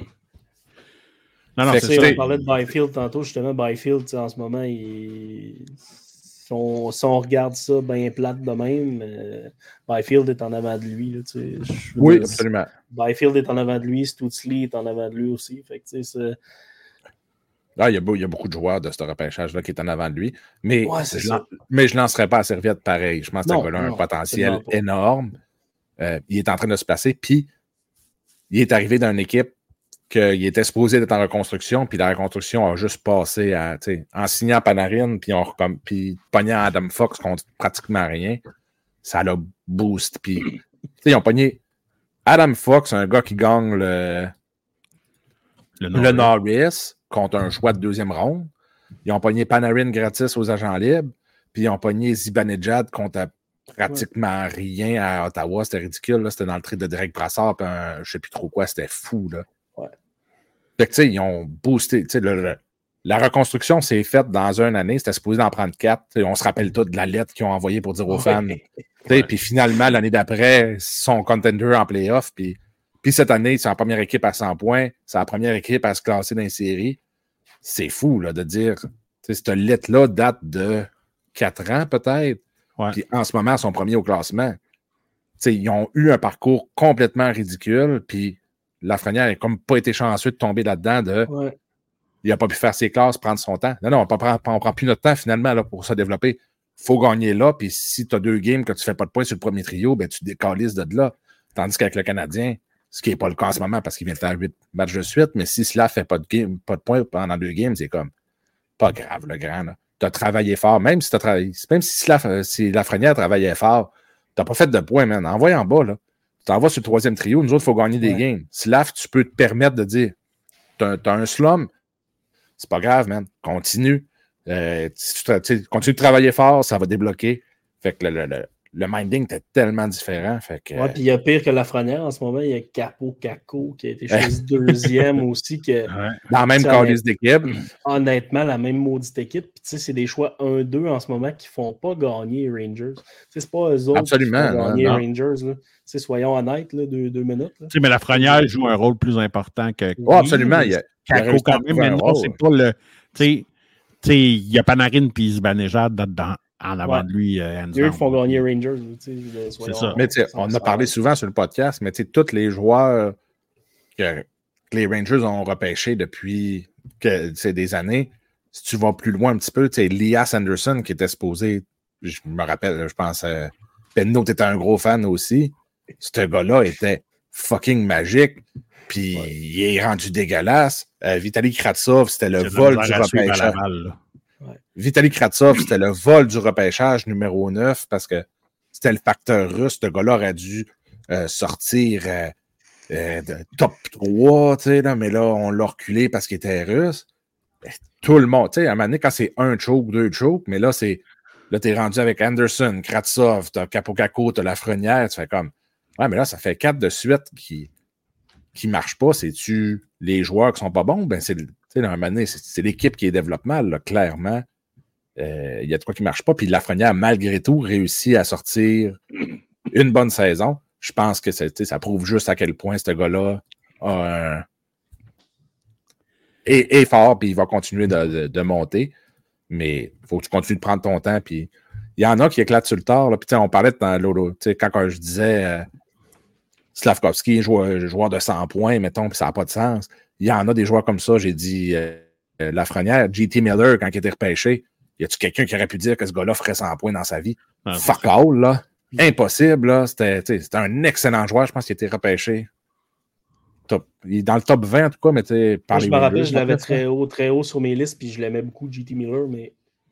Non, non, c'est ça. On parlait de Byfield tantôt, justement. Byfield, en ce moment, il... si, on, si on regarde ça bien plate de même, euh, Byfield est en avant de lui. Là, oui, dire, absolument. Byfield est en avant de lui, Stützle est en avant de lui aussi. Fait que, c'est... Ah, il, y a beau, il y a beaucoup de joueurs de ce repêchage-là qui est en avant de lui. Mais, ouais, je, mais je ne lancerais pas à serviette pareil. Je pense que ce gars-là a un potentiel énorme. Euh, il est en train de se placer. Puis, il est arrivé dans une équipe qu'il était supposé être en reconstruction, puis la reconstruction a juste passé à, tu sais, en signant Panarin, puis, on, puis pognant Adam Fox contre pratiquement rien, ça l'a boost. Puis, tu sais, ils ont pogné Adam Fox, un gars qui gagne le, le, Norris. le Norris contre un choix de deuxième ronde. Ils ont pogné Panarin gratis aux agents libres, puis ils ont pogné Zibanejad contre pratiquement ouais. rien à Ottawa. C'était ridicule. Là. C'était dans le trade de Derek Brassard, puis un, je sais plus trop quoi. C'était fou. Là. Ouais. Fait que, tu sais, ils ont boosté. Le, le, la reconstruction s'est faite dans une année. C'était supposé d'en prendre quatre. T'sais, on se rappelle tout de la lettre qu'ils ont envoyée pour dire aux fans. Ouais. Puis finalement, l'année d'après, ils sont contenders en playoff. Puis cette année, c'est la première équipe à cent points. C'est la première équipe à se classer dans les séries. C'est fou là, de dire. Cette lettre-là date de quatre ans peut-être. Ouais. Puis en ce moment, ils sont premiers au classement. T'sais, ils ont eu un parcours complètement ridicule. Puis Lafrenière n'a comme pas été chanceux de tomber là-dedans de. Ouais. Il n'a pas pu faire ses classes, prendre son temps. Non, non, on ne prend, prend plus notre temps finalement là, pour se développer. Il faut gagner là, puis si tu as deux games que tu ne fais pas de points sur le premier trio, ben, tu décalisses de là. Tandis qu'avec le Canadien, ce qui n'est pas le cas en ce moment parce qu'il vient de faire huit matchs de suite, mais si cela ne fait pas de, game, pas de points pendant deux games, c'est comme pas grave, le grand. Tu as travaillé fort, même si tu as travaillé, même si, la, si Lafrenière travaillait fort, tu n'as pas fait de points, man. Envoie en bas, là. Tu t'envoies sur le troisième trio, nous autres, il faut gagner des ouais. games. Si Laf, tu peux te permettre de dire tu as un slum. C'est pas grave, man. Continue. Euh, tu, continue de travailler fort, ça va débloquer. Fait que le, le, le minding était tellement différent. Fait que, ouais, puis il y a pire que Lafrenière en ce moment. Il y a Capo Caco qui a été choisi deuxième aussi. Que, ouais. Dans la même calice d'équipe. Honnêtement, la même maudite équipe. Puis tu sais, c'est des choix un deux en ce moment qui ne font pas gagner les Rangers. T'sais, c'est pas eux autres Absolument, qui font gagner les non. Rangers. Là. T'sais, soyons honnêtes, là, deux, deux minutes. Là. Mais Lafrenière joue un rôle plus important que. Oh, absolument. Il y a, Caco quand même, mais non, c'est pas le. Tu sais, il y a Panarin puis Zibanejad dedans, en avant ouais. de lui. Euh, Eux qui font gagner Rangers. C'est ça. Mais on a parlé souvent sur le podcast, mais tous les joueurs que, que les Rangers ont repêchés depuis que, des années, si tu vas plus loin un petit peu, Lias Anderson qui était supposé, je me rappelle, je pense, euh, Penno était un gros fan aussi. Ce gars-là était fucking magique. Puis ouais. il est rendu dégueulasse. Euh, Vitali Kratsov, c'était le vol du repêchage. Ouais. Vitali Kratsov, c'était le vol du repêchage numéro neuf parce que c'était le facteur russe. Ce gars-là aurait dû euh, sortir euh, euh, de top trois, là, mais là, on l'a reculé parce qu'il était russe. Et tout le monde, tu sais, à un moment donné, quand c'est un choke, deux choke, mais là, c'est là, t'es rendu avec Anderson, Kratsov, t'as Capocaco, t'as Lafrenière, tu fais comme ouais, mais là, ça fait quatre de suite qui qui ne marche pas, c'est-tu les joueurs qui sont pas bons? Ben, c'est, c'est, c'est, c'est l'équipe qui est développe mal, là, clairement. Il euh, y a de quoi qui ne marche pas. Puis Lafrenière, malgré tout, réussit à sortir une bonne saison. Je pense que c'est, ça prouve juste à quel point ce gars-là a un... est, est fort, puis il va continuer de, de, de monter. Mais il faut que tu continues de prendre ton temps. Puis il y en a qui éclatent sur le tard. Là. Puis on parlait dans l'autre, quand, quand je disais... Euh, Slavkovski, joueur, joueur de cent points, mettons, puis ça n'a pas de sens. Il y en a des joueurs comme ça, j'ai dit euh, euh, Lafrenière, J T Miller, quand il était repêché, y a-tu quelqu'un qui aurait pu dire que ce gars-là ferait cent points dans sa vie? Ah, fuck all, là. Impossible, là. C'était, c'était un excellent joueur, je pense qu'il a été repêché. Top. Il est dans le top vingt, en tout cas, mais tu sais, par les. Je me rappelle, je l'avais très haut, très haut sur mes listes, puis je l'aimais beaucoup, J T Miller, mais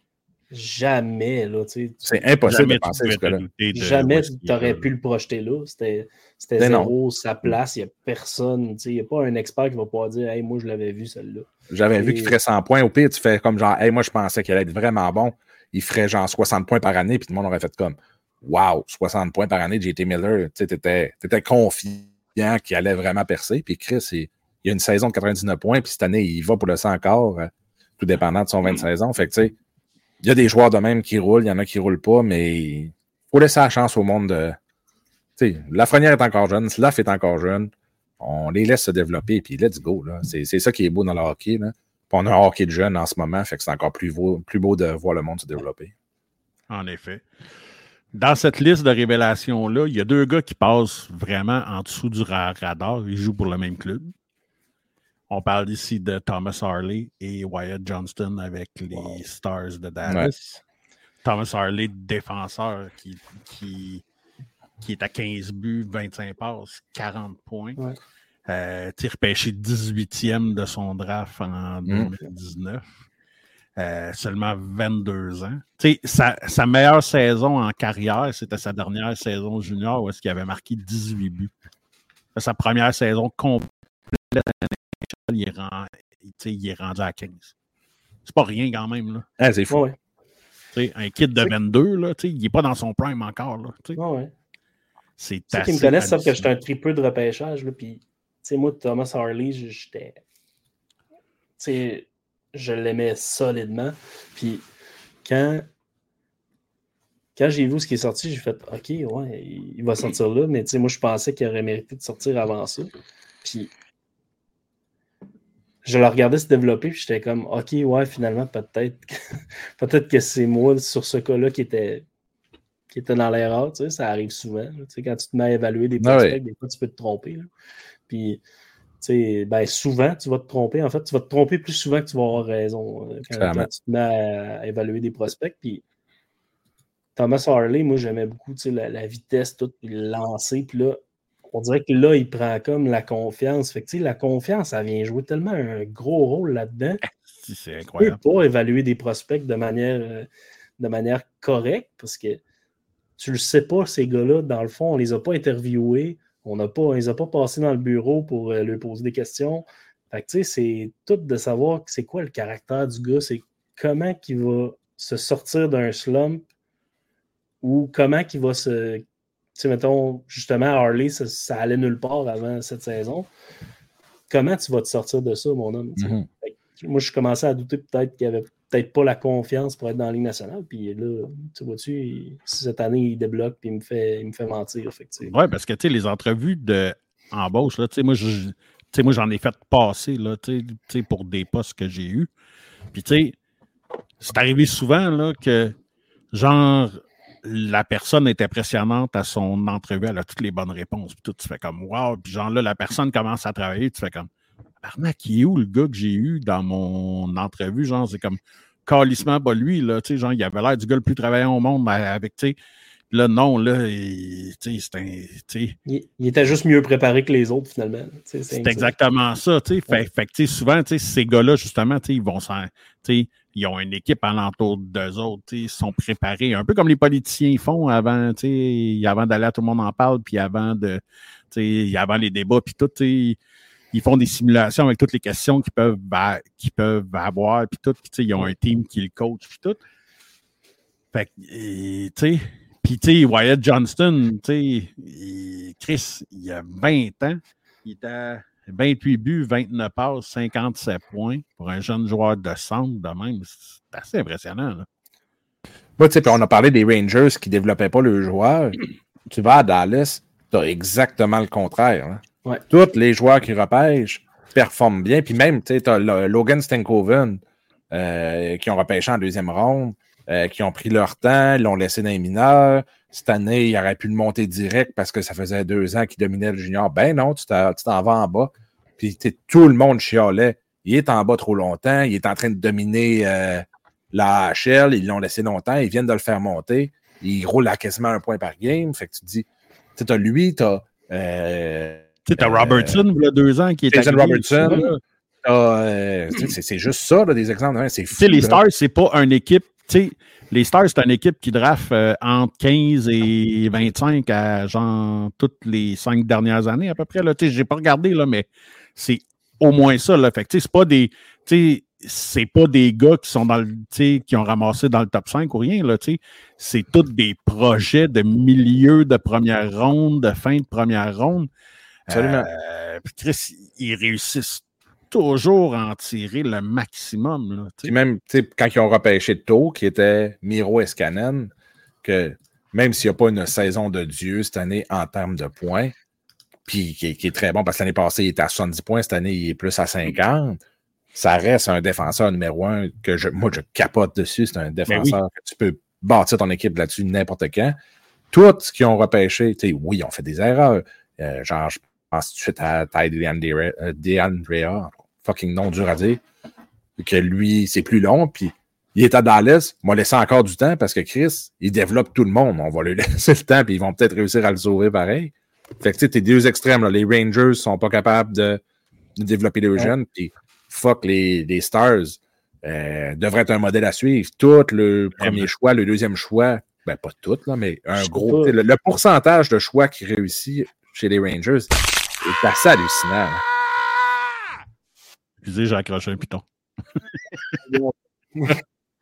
jamais, là, tu sais. C'est impossible de penser ce gars-là. Jamais tu aurais pu le projeter là. C'était, c'était zéro, non. Sa place, il n'y a personne, tu sais. Il n'y a pas un expert qui va pouvoir dire « Hey, moi, je l'avais vu, celle-là. » J'avais Et... vu qu'il ferait cent points. Au pire, tu fais comme genre « Hey, moi, je pensais qu'il allait être vraiment bon. » Il ferait genre soixante points par année, puis tout le monde aurait fait comme « Wow, soixante points par année, J T Miller. » Tu sais, t'étais, t'étais confiant qu'il allait vraiment percer. Puis Chris, il, il a une saison de quatre-vingt-dix-neuf points, puis cette année, il va pour le cent encore, tout dépendant de son vingt-cinq ans. Fait que, tu sais, il y a des joueurs de même qui roulent, il y en a qui ne roulent pas, mais il faut laisser la chance au monde de... Tu sais, Lafrenière est encore jeune, Slav est encore jeune, on les laisse se développer, puis let's go. Là. C'est, c'est ça qui est beau dans le hockey. Là. Puis on a un hockey de jeunes en ce moment, fait que c'est encore plus beau, plus beau de voir le monde se développer. En effet. Dans cette liste de révélations-là, il y a deux gars qui passent vraiment en dessous du radar. Ils jouent pour le même club. On parle ici de Thomas Harley et Wyatt Johnston avec les wow. Stars de Dallas. Ouais. Thomas Harley, défenseur, qui, qui, qui est à quinze buts, vingt-cinq passes, quarante points. Ouais. Euh, repêché dix-huitième de son draft en deux mille dix-neuf. Mmh. Euh, seulement vingt-deux ans. Sa, sa meilleure saison en carrière, c'était sa dernière saison junior où est-ce qu'il avait marqué dix-huit buts. Sa première saison complète, il est, rend, il est rendu à quinze. C'est pas rien quand même. Là. Ah, c'est fou. Ouais. T'sais, un kid de vingt-deux, là, il n'est pas dans son prime encore. Là, oh ouais. C'est Ceux qui me connaissent savent que j'étais un tripeux de repêchage. Là, puis, moi, Thomas Harley, j'étais. Je l'aimais solidement. Puis quand, quand j'ai vu ce qui est sorti, j'ai fait OK, ouais, il va sortir là, mais moi, je pensais qu'il aurait mérité de sortir avant ça. Puis je le regardais se développer, puis j'étais comme OK, ouais, finalement, peut-être peut-être que c'est moi sur ce cas-là qui était, qui était dans l'erreur. Tu sais, ça arrive souvent. Là, tu sais, quand tu te mets à évaluer des prospects, ah oui. Des fois, tu peux te tromper. Là. Puis ben, souvent, tu vas te tromper. En fait, tu vas te tromper plus souvent que tu vas avoir raison quand, quand tu te mets à, à évaluer des prospects. Puis Thomas Harley, moi, j'aimais beaucoup la, la vitesse, tout, puis le lancer. Puis là, on dirait que là, il prend comme la confiance. Fait que, la confiance, ça vient jouer tellement un gros rôle là-dedans. C'est incroyable. Tu peux pas évaluer des prospects de manière, de manière correcte parce que tu le sais pas, ces gars-là, dans le fond, on les a pas interviewés. On n'a pas, on les a pas passés dans le bureau pour euh, leur poser des questions. Fait que, tu sais, c'est tout de savoir c'est quoi le caractère du gars, c'est comment il va se sortir d'un slump ou comment il va se... Tu sais, mettons, justement, Harley, ça, ça allait nulle part avant cette saison. Comment tu vas te sortir de ça, mon homme? Mm-hmm. Fait que, moi, je commençais à douter peut-être qu'il n'y avait peut-être pas la confiance pour être dans la Ligue nationale. Puis là, tu vois-tu, il, cette année, il débloque et il me fait, il me fait mentir. Oui, parce que, tu sais, les entrevues d'embauche, là, tu sais, moi, je, moi, j'en ai fait passer, là, tu sais, pour des postes que j'ai eus. Puis, tu sais, c'est arrivé souvent, là, que, genre, la personne est impressionnante à son entrevue, elle a toutes les bonnes réponses. Puis tout, tu fais comme, wow. Puis, genre, là, la personne commence à travailler, tu fais comme, Arnac, qui est où le gars que j'ai eu dans mon entrevue? Genre, c'est comme calissement pas lui, là, tu sais, genre, il avait l'air du gars le plus travaillant au monde avec, tu sais, là, non, là, tu sais, c'est un, tu sais... Il, il était juste mieux préparé que les autres, finalement. C'est, c'est exactement ça, tu sais, ouais. fait, fait que, tu sais, souvent, tu sais, ces gars-là, justement, tu sais, ils vont s'en, tu sais, ils ont une équipe alentour d'eux autres, tu sais, ils sont préparés, un peu comme les politiciens font avant, tu sais, avant d'aller à Tout le monde en parle, puis avant de, tu sais, avant les débats, puis tout, tu sais, ils font des simulations avec toutes les questions qu'ils peuvent, bah, qu'ils peuvent avoir, puis tout. Puis, ils ont un team qui le coach, puis tout. Fait que, tu sais, puis, tu sais, Wyatt Johnston, tu sais, Chris, il a vingt ans, il était à vingt-huit buts, vingt-neuf passes, cinquante-sept points pour un jeune joueur de centre de même. C'est assez impressionnant, là. Moi, tu sais, puis on a parlé des Rangers qui ne développaient pas le joueur. Tu vas à Dallas, tu as exactement le contraire, hein. Ouais. Tous les joueurs qui repêchent performent bien. Puis même, tu sais, tu as Logan Stankoven euh, qui ont repêché en deuxième ronde, euh, qui ont pris leur temps, l'ont laissé dans les mineurs. Cette année, il aurait pu le monter direct parce que ça faisait deux ans qu'il dominait le junior. Ben non, tu, tu t'en vas en bas. Puis tout le monde chialait. Il est en bas trop longtemps. Il est en train de dominer euh, la A H L. Ils l'ont laissé longtemps. Ils viennent de le faire monter. Il roule à quasiment un point par game. Fait que tu te dis, tu as lui, tu as... Euh, Tu sais, t'as Robertson, il y a deux ans, qui est Jason Robertson. Euh, c'est, c'est juste ça, là, des exemples. Hein, c'est fou, tu sais, les là. Stars, c'est pas une équipe. Tu sais, les Stars, c'est une équipe qui draft euh, entre quinze et vingt-cinq à genre toutes les cinq dernières années, à peu près. Là. Tu sais, j'ai pas regardé, là, mais c'est au moins ça. Là. Fait que, tu sais, c'est pas des. Tu sais, c'est pas des gars qui sont dans le, tu sais, qui ont ramassé dans le top cinq ou rien, là, tu sais. C'est tous des projets de milieu de première ronde, de fin de première ronde. Absolument. Euh, Chris, ils réussissent toujours à en tirer le maximum. Là, puis même, tu sais, quand ils ont repêché tôt, qui était Miro Escanen, que même s'il n'y a pas une saison de Dieu cette année en termes de points, puis qui, qui est très bon, parce que l'année passée, il était à soixante-dix points, cette année, il est plus à cinquante, ça reste un défenseur numéro un que je, moi, je capote dessus. C'est un défenseur oui. que tu peux bâtir ton équipe là-dessus n'importe quand. Tout ce qu'ils ont repêché, tu sais, oui, ils ont fait des erreurs. Euh, genre, je pense tout de suite à Ty DeAndrea, fucking nom dur à dire, que lui, c'est plus long, puis il est à Dallas, m'a laissé encore du temps parce que Chris, il développe tout le monde. On va lui laisser le temps, puis ils vont peut-être réussir à le sauver pareil. Fait que tu sais, t'es deux extrêmes, là. Les Rangers sont pas capables de, de développer les jeunes, puis fuck, les, les Stars euh, devraient être un modèle à suivre. Tout le premier ouais. choix, le deuxième choix, ben pas tout, là, mais un gros. Le, le pourcentage de choix qui réussit chez les Rangers est assez hallucinant. Excusez, j'ai accroché un piton.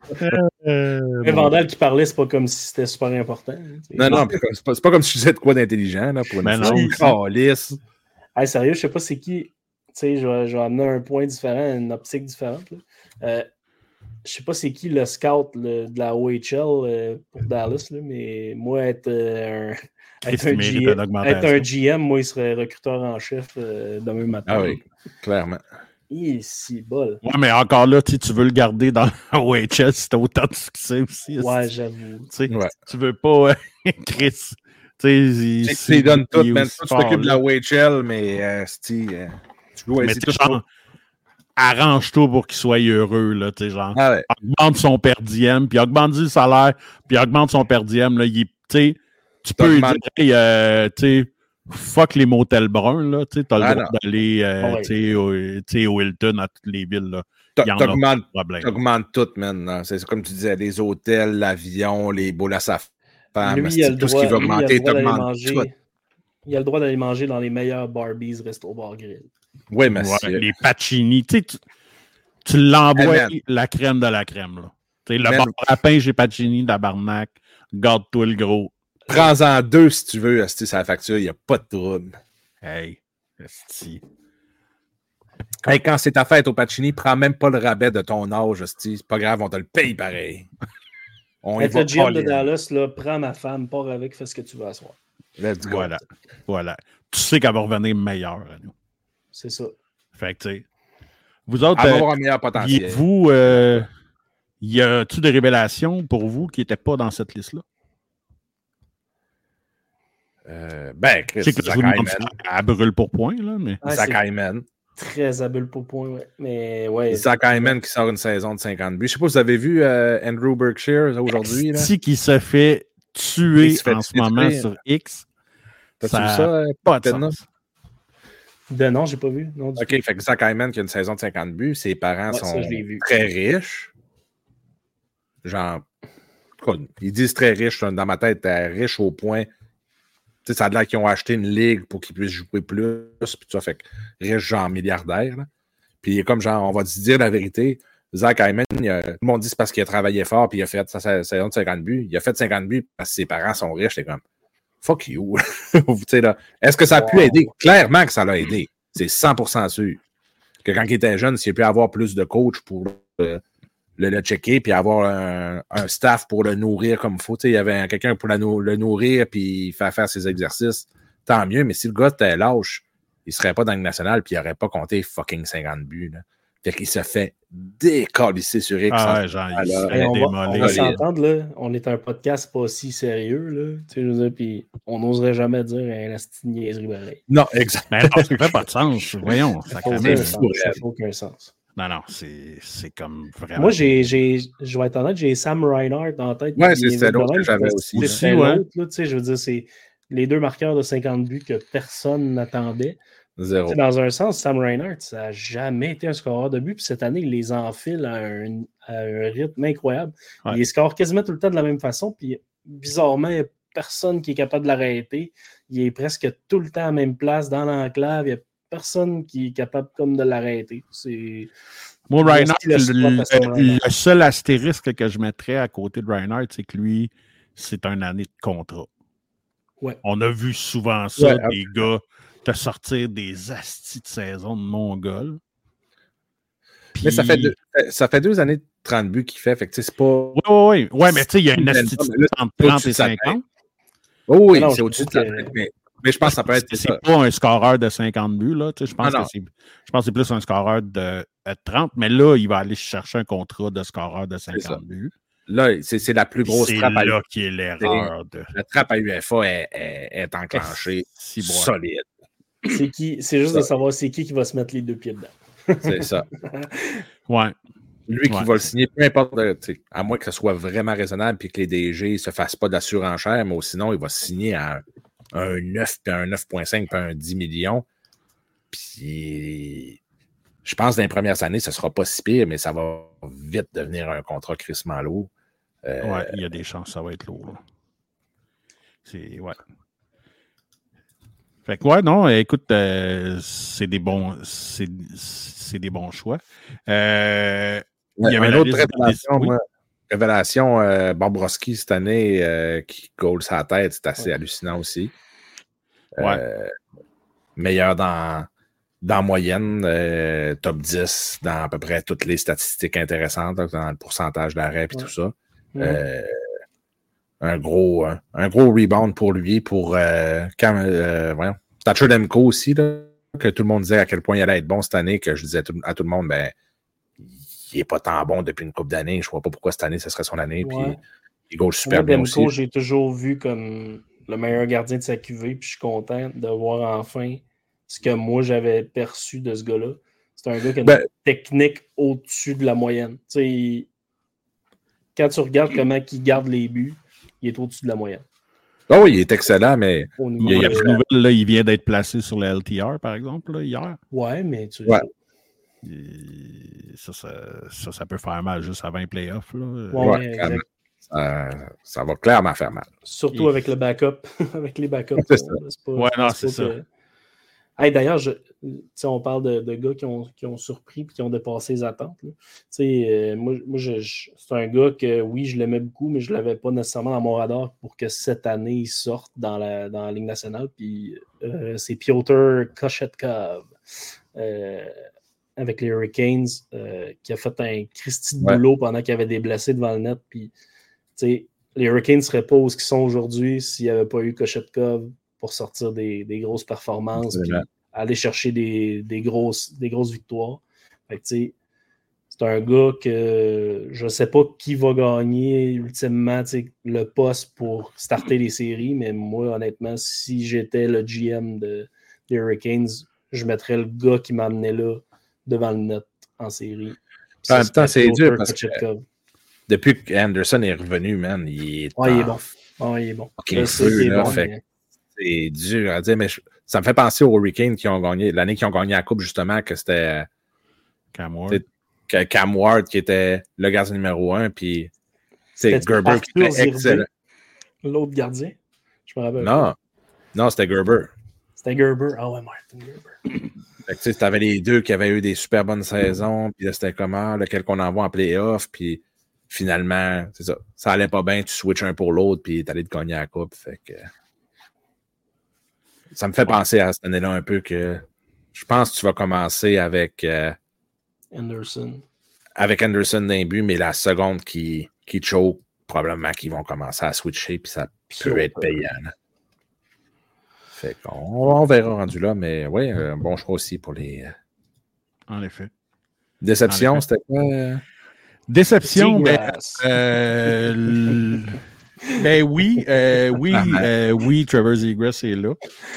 Le Vandal qui parlait, c'est pas comme si c'était super important. Hein, non, non, c'est pas, c'est pas comme si je disais de quoi d'intelligent. Là, pour une Mais fois. non. Oh, lisse. Hey, sérieux, je sais pas c'est qui. Tu sais, je vais, je vais amener un point différent, une optique différente. Là. Euh, je sais pas c'est qui le scout le, de la O H L euh, pour Dallas, là, mais moi, être, euh, un, être, un G M, être un G M, moi, il serait recruteur en chef euh, demain matin. Ah oui, clairement. Ici, bol. Ouais, mais encore là, tu veux le garder dans la O H L si t'as autant de succès aussi. Ouais, j'avoue. Ouais. Tu veux pas, euh, Chris. Tu sais, il donne tout, man. Tu t'occupes de la O H L, mais euh, euh, tu dois essayer tout genre, arrange-toi pour qu'il soit heureux, là, tu sais, genre, ah ouais. augmente son per diem, puis augmente le salaire, puis augmente son per diem, là, il, tu sais, tu peux lui dire, hey, euh, tu sais, fuck les motels bruns, là, tu sais, t'as ah le droit non. d'aller, euh, ouais. tu sais, au, au Hilton, à toutes les villes, là. T'augmentes, t'augmentes tout, man. C'est comme tu disais, les hôtels, l'avion, les boules à sa femme, lui, il a le tout droit, ce qui va augmenter, t'augmentes tout. Il a le droit d'aller manger dans les meilleurs Barbies, Resto Bar Grill. Oui, merci. Ouais, les Pacini, tu sais, tu, tu l'envoies hey, la crème de la crème, là. Tu sais, le bar à pain chez Pacini, tabarnak, garde-toi le gros. Prends-en deux si tu veux, asti, sur la facture, il n'y a pas de trouble. Hey, asti. Hey, quand c'est ta fête au Pacini, prends même pas le rabais de ton âge, asti. C'est pas grave, on te le paye pareil. On Être le G M de les... Dallas, là, prends ma femme, pars avec, fais ce que tu veux à soir. Let's go. Voilà. Voilà. Tu sais qu'elle va revenir meilleure à nous. C'est ça. Fait que, tu sais. Vous autres, elle va avoir un meilleur potentiel. Vous, euh, y a-tu des révélations pour vous qui n'étaient pas dans cette liste-là? Euh, ben, Chris, c'est que Zach Hyman. À brûle pour point, là, mais... Ouais, Zach Hyman. Très à brûle pour point, ouais. Mais, ouais. Zach Hyman qui sort une saison de cinquante buts. Je sais pas si vous avez vu euh, Andrew Berkshire aujourd'hui. C'est qui se fait tuer se fait en ce moment tuer. Sur X. T'as-tu vu ça? Euh, pas de sens. De non, j'ai pas vu. Non, OK, tout. Fait que Zach Hyman qui a une saison de cinquante buts, ses parents ouais, sont ça, très riches. Genre, ils disent très riches, dans ma tête, riches au point... Tu sais, ça a l'air qu'ils ont acheté une ligue pour qu'ils puissent jouer plus, puis ça fait que riche genre milliardaire. Là. Puis comme genre, on va se dire la vérité, Zach Hyman, il a, tout le monde dit c'est parce qu'il a travaillé fort, puis il a fait sa saison de cinquante buts. Il a fait cinquante buts parce que ses parents sont riches. C'est comme, fuck you. là. Est-ce que ça a pu wow. aider? Clairement que ça l'a aidé. C'est cent pour cent sûr. Que quand il était jeune, s'il a pu avoir plus de coach pour euh, le, le checker, puis avoir un, un staff pour le nourrir comme il faut. Il y avait quelqu'un pour la, le nourrir, puis faire faire ses exercices. Tant mieux, mais si le gars était lâche, il ne serait pas dans le national, puis il n'aurait pas compté fucking cinquante buts. Là. Fait qu'il se fait décalisser sur X. Ah ouais, genre, il se fait on démolir. Va, on va s'entendre, là. On est un podcast pas si sérieux, là. Tu sais, je veux dire, puis on n'oserait jamais dire un asti de niaiserie pareil. Non, exactement. Ça ne fait pas de sens. Voyons, ça n'a aucun sens. Non, non, c'est, c'est comme vraiment... Moi, j'ai, j'ai, je vais être honnête, j'ai Sam Reinhart en tête. Ouais, c'est, c'est l'autre que j'avais aussi. C'est, c'est ouais. l'autre, là, tu sais, je veux dire, c'est les deux marqueurs de cinquante buts que personne n'attendait. Zéro. T'sais, dans un sens, Sam Reinhart, ça n'a jamais été un scoreur de buts, puis cette année, il les enfile à un, à un rythme incroyable. Ouais. Il score quasiment tout le temps de la même façon, puis bizarrement, il n'y a personne qui est capable de l'arrêter. Il est presque tout le temps à la même place, dans l'enclave, il y a personne qui est capable comme de l'arrêter. C'est... Moi, Reinhardt, le, le, le seul astérisque que je mettrais à côté de Reinhardt, c'est que lui, c'est une année de contrat. Ouais. On a vu souvent ça, ouais, des gars te sortir des astis de saison de Mongol. Puis... Mais ça fait, deux, ça fait deux années de trente buts qu'il fait, fait que c'est pas... Oui, oui, oui. Ouais, mais tu sais, il y a une astis de trente et cinquante. Oh, oui, non, c'est au-dessus de la tête, mais... Mais je pense que ça peut être. C'est ça. Pas un scoreur de cinquante buts, là. Je pense, ah que c'est, je pense que c'est plus un scoreur de, de trente, mais là, il va aller chercher un contrat de scoreur de cinquante buts. Là, c'est, c'est la plus grosse c'est trappe à là U F A. Qui est l'erreur. De... La trappe à U F A est, est, est enclenchée. Si solide. C'est, qui, c'est juste ça. De savoir c'est qui qui va se mettre les deux pieds dedans. C'est ça. Ouais. Lui qui ouais. va le signer, peu importe, à moins que ce soit vraiment raisonnable et que les D G ne se fassent pas de la surenchère, mais sinon, il va signer à un neuf, puis un neuf virgule cinq, puis un dix millions. Puis, je pense que dans les premières années, ce ne sera pas si pire, mais ça va vite devenir un contrat crissement lourd. Euh, ouais, il y a des chances que ça va être lourd. Là. C'est, ouais. Fait que, ouais, non, écoute, euh, c'est des bons, c'est, c'est des bons choix. Euh, ouais, il y avait une autre révélation, oui. moi. révélation, euh, Bobrovsky cette année euh, qui goal sa tête, c'est assez ouais. hallucinant aussi. Ouais. Euh, meilleur dans, dans moyenne, euh, top dix dans à peu près toutes les statistiques intéressantes, dans le pourcentage d'arrêt et ouais. tout ça. Ouais. Euh, un, gros, un, un gros rebound pour lui, pour euh, quand, euh, voyons, Thatcher Demko aussi, là, que tout le monde disait à quel point il allait être bon cette année, que je disais à tout, à tout le monde, ben, il n'est pas tant bon depuis une couple d'années. Je ne vois pas pourquoi cette année, ce serait son année. Ouais. Puis il gauche super bien Demko, aussi. J'ai toujours vu comme le meilleur gardien de sa Q V, puis je suis content de voir enfin ce que moi j'avais perçu de ce gars-là. C'est un gars qui a une ben, technique au-dessus de la moyenne. T'sais, quand tu regardes comment il garde les buts, il est au-dessus de la moyenne. Oh oui, il est excellent, mais il y a, il y a plus de nouvelles, là, il vient d'être placé sur le L T R, par exemple, là, hier. Ouais, mais tu ouais. Ça, ça, ça, ça peut faire mal juste avant les playoffs. Là. Ouais, ouais, exact. Ça, ça va clairement faire mal. Surtout Et... avec le backup. avec les backups. C'est ça. C'est pas, ouais, non, c'est, c'est ça. Que... Hey, d'ailleurs, je... on parle de, de gars qui ont, qui ont surpris et qui ont dépassé les attentes. Euh, moi, moi je, je... c'est un gars que, oui, je l'aimais beaucoup, mais je ne l'avais pas nécessairement dans mon radar pour que cette année, il sorte dans la, dans la Ligue nationale. Puis, euh, c'est Piotr Kochetkov. Euh... avec les Hurricanes, euh, qui a fait un Christy de boulot ouais. pendant qu'il y avait des blessés devant le net. Puis, les Hurricanes ne seraient pas où ils sont aujourd'hui s'il n'y avait pas eu Kochetkov pour sortir des, des grosses performances et aller chercher des, des, grosses, des grosses victoires. Fait que, c'est un gars que je ne sais pas qui va gagner ultimement le poste pour starter les séries, mais moi, honnêtement, si j'étais le G M de, des Hurricanes, je mettrais le gars qui m'a amené là devant le net en série. En même temps, c'est dur parce que depuis qu'Anderson est revenu, man, il est, ouais, il est bon. Ouais, il est bon. Okay, feu, là, bon fait, c'est dur à dire, mais je, ça me fait penser aux Hurricanes qui ont gagné, l'année qui ont gagné la Coupe, justement, que c'était Cam Ward. Que Cam Ward qui était le gardien numéro un, puis c'est Gerber qui était excellent. L'autre gardien? Je me rappelle. Non, non, c'était Gerber. C'était Gerber. Ah ouais, Martin Gerber. Fait que tu sais, t'avais les deux qui avaient eu des super bonnes saisons, puis là, c'était comment, lequel qu'on envoie en playoff, puis finalement, c'est ça, ça allait pas bien, tu switches un pour l'autre, puis t'allais te cogner à la coupe, fait que ça me fait penser à cette année-là un peu que je pense que tu vas commencer avec euh, Anderson. Avec Anderson d'un but, mais la seconde qui, qui choke, probablement qu'ils vont commencer à switcher, puis ça peut Pio, être payant. Là. Fait qu'on on verra rendu là, mais oui, un bon choix aussi pour les. En effet. Déception, en effet. C'était quoi? Déception, ben, euh, ben oui, euh, oui, euh, oui, Trevor Zegras est là.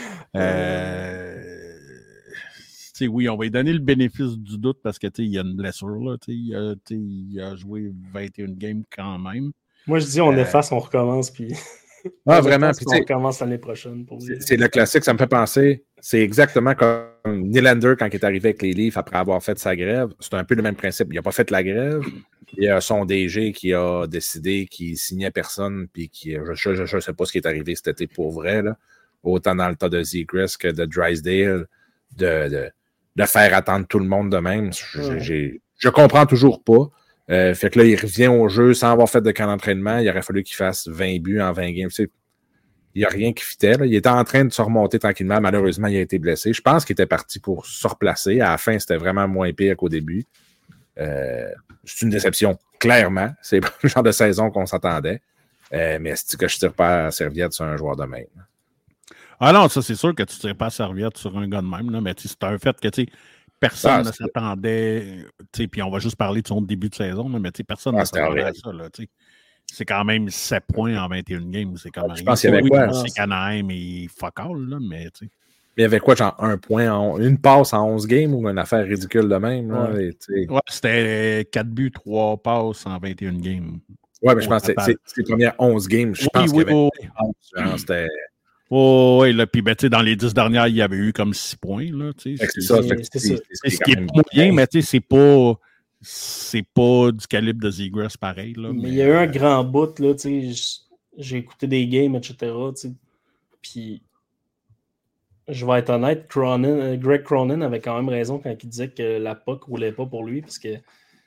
Euh, oui, on va lui donner le bénéfice du doute parce que il y a une blessure. Là, il, a, il a joué vingt et une games quand même. Moi, je dis on euh, efface, on recommence, puis. Ah, vraiment. Puis, on recommence l'année prochaine. Pour c'est, c'est le classique, ça me fait penser. C'est exactement comme Nylander quand il est arrivé avec les Leafs après avoir fait sa grève. C'est un peu le même principe. Il n'a pas fait la grève. Il y a son D G qui a décidé qu'il signait personne, puis qui, je ne sais pas ce qui est arrivé cet été pour vrai, là. Autant dans le tas de Zegras que de Drysdale, de, de, de faire attendre tout le monde de même. Je, j'ai, je comprends toujours pas. Euh, fait que là, il revient au jeu sans avoir fait de camp d'entraînement. Il aurait fallu qu'il fasse vingt buts en vingt games. Tu sais, il n'y a rien qui fitait. Là. Il était en train de se remonter tranquillement. Malheureusement, il a été blessé. Je pense qu'il était parti pour se replacer. À la fin, c'était vraiment moins pire qu'au début. Euh, c'est une déception, clairement. C'est le genre de saison qu'on s'attendait. Euh, mais c'est que je ne tire pas à serviette sur un joueur de même. Ah non, ça, c'est sûr que tu ne tires pas à serviette sur un gars de même. Là, mais c'est un fait que, tu sais, personne ah, ne s'attendait, puis on va juste parler de son début de saison, là, mais personne ah, ne s'attendait à ça. Là, c'est quand même sept points en vingt et une games. C'est comme ah, je pense qu'il y avait oui, quoi? C'est Anaheim et fuck all, là, mais tu sais. Mais il y avait quoi, genre un point, en, une passe en onze games ou une affaire ridicule de même? Là, ouais, et, ouais c'était quatre buts, trois passes en vingt et une games. Ouais, mais je pense que c'est, c'est les premières onze games. Je oui, pense oui, qu'il y avait oui. Genre, c'était... Oh, oui, là, puis ben, dans les dix dernières, il y avait eu comme six points. Là, c'est, c'est, ça, c'est, c'est, c'est, c'est ce qui est pas moyen, mais c'est pas, c'est pas du calibre de Zegras pareil. Là, mais, mais il y a eu un grand bout, là, j'ai écouté des games, et cetera. Puis, je vais être honnête, Cronin, Greg Cronin avait quand même raison quand il disait que la P O C ne roulait pas pour lui, parce que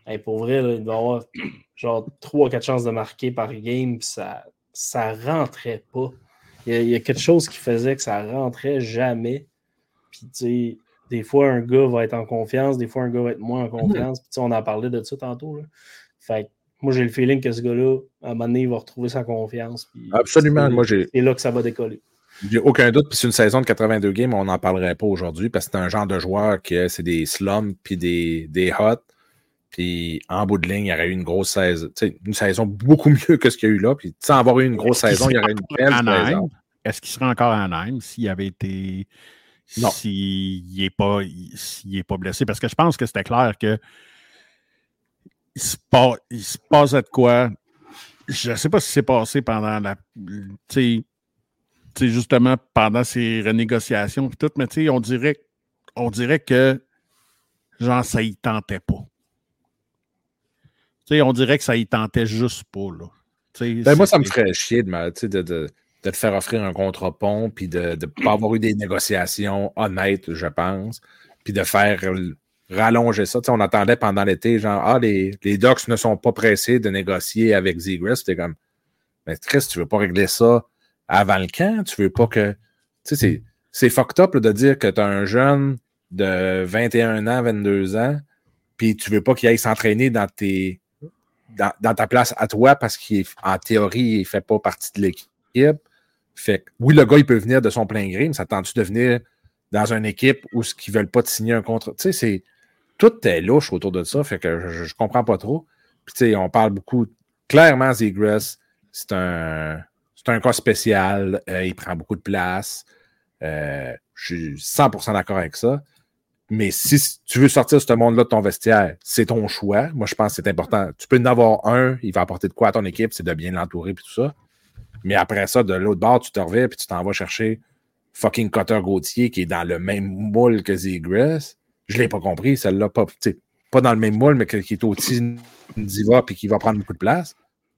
Hey, pour vrai, là, il doit y avoir genre trois ou quatre chances de marquer par game, puis ça, ça rentrait pas. Il y, a, il y a quelque chose qui faisait que ça rentrait jamais. Puis, tu sais, des fois, un gars va être en confiance, des fois, un gars va être moins en confiance. Puis, tu sais, on en parlait de ça tantôt. Là. Fait que moi, j'ai le feeling que ce gars-là, à un moment donné, il va retrouver sa confiance. Puis absolument. C'est, moi, j'ai... c'est là que ça va décoller. J'ai aucun doute. Puis c'est une saison de quatre-vingt-deux games, on n'en parlerait pas aujourd'hui parce que c'est un genre de joueur qui c'est des slums puis des, des hots. Puis en bout de ligne, il y aurait eu une grosse saison. Une saison beaucoup mieux que ce qu'il y a eu là. Puis sans avoir eu une grosse Est-ce saison, il y aurait une belle saison. Est-ce qu'il serait encore à Anaheim s'il avait été. Non. S'il n'est pas, s'il est pas blessé? Parce que je pense que c'était clair que il se, pas, il se passait de quoi. Je ne sais pas si c'est passé pendant la. Tu sais, justement, pendant ces renégociations et tout, mais tu sais, on dirait, on dirait que genre, ça y tentait pas. Tu sais, on dirait que ça y tentait juste pas, là. Ben moi, ça me ferait chier de, ma, de, de, de te faire offrir un contre-pont puis de ne pas avoir eu des négociations honnêtes, je pense, puis de faire rallonger ça. T'sais, on attendait pendant l'été, genre, ah, les, les Ducks ne sont pas pressés de négocier avec Zegras. C'était comme, mais Chris, tu veux pas régler ça avant le camp? Tu veux pas que... Tu sais, c'est, c'est fucked up là, de dire que tu as un jeune de vingt et un ans, vingt-deux ans, puis tu veux pas qu'il aille s'entraîner dans tes... Dans, dans ta place à toi parce qu'en théorie, il ne fait pas partie de l'équipe. Fait que, oui, le gars, il peut venir de son plein gré, mais ça tente-tu de venir dans une équipe où ils ne veulent pas te signer un contrat? Tu sais, c'est. Tout est louche autour de ça, fait que je ne comprends pas trop. Puis, tu sais, on parle beaucoup. Clairement, Zegras, c'est un, c'est un cas spécial. Euh, il prend beaucoup de place. Euh, je suis cent pour cent d'accord avec ça. Mais si tu veux sortir de ce monde-là de ton vestiaire, c'est ton choix. Moi, je pense que c'est important. Tu peux en avoir un, il va apporter de quoi à ton équipe, c'est de bien l'entourer et tout ça. Mais après ça, de l'autre bord, tu te reviens et tu t'en vas chercher fucking Cutter Gauthier qui est dans le même moule que Zegras. Je ne l'ai pas compris, celle-là. Pas, pas dans le même moule, mais qui est aussi une diva et qui va prendre beaucoup de place.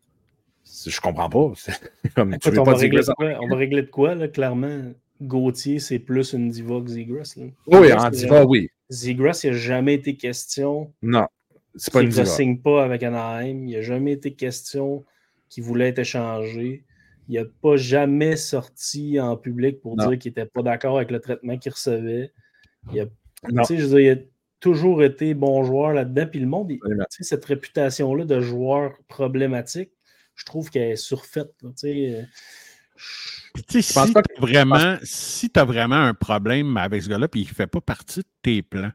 Je comprends pas. Comme, Écoute, tu veux on, pas va régler de quoi, on va régler de quoi, là, clairement. Gauthier, c'est plus une diva que Zegras. Là. Oui, Zegras, en diva, oui. Zegras, il n'a jamais été question. Non, c'est pas une diva. Il ne signe pas avec Anaheim. Il n'a jamais été question qu'il voulait être échangé. Il n'a pas jamais sorti en public pour non. dire qu'il n'était pas d'accord avec le traitement qu'il recevait. Il a, je veux dire, il a toujours été bon joueur là-dedans. Puis le monde, il, cette réputation-là de joueur problématique, je trouve qu'elle est surfaite. Là, euh, Puis, tu sais, si tu as vraiment, si t'as vraiment un problème avec ce gars-là, puis il ne fait pas partie de tes plans,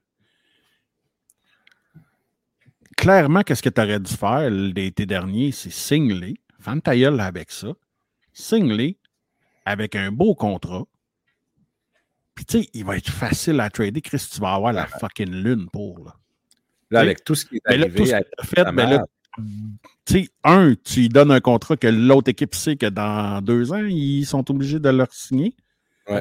clairement, qu'est-ce que tu aurais dû faire l'été dernier, c'est signer, femme ta gueule avec ça, signer avec un beau contrat. Puis, tu sais, il va être facile à trader. Chris, tu vas avoir la fucking lune pour. Là, là avec tout ce qui est mais arrivé. Là, tout ce que t'as fait, mais là, tu sais, un, tu lui donnes un contrat que l'autre équipe sait que dans deux ans, ils sont obligés de leur signer. Ouais.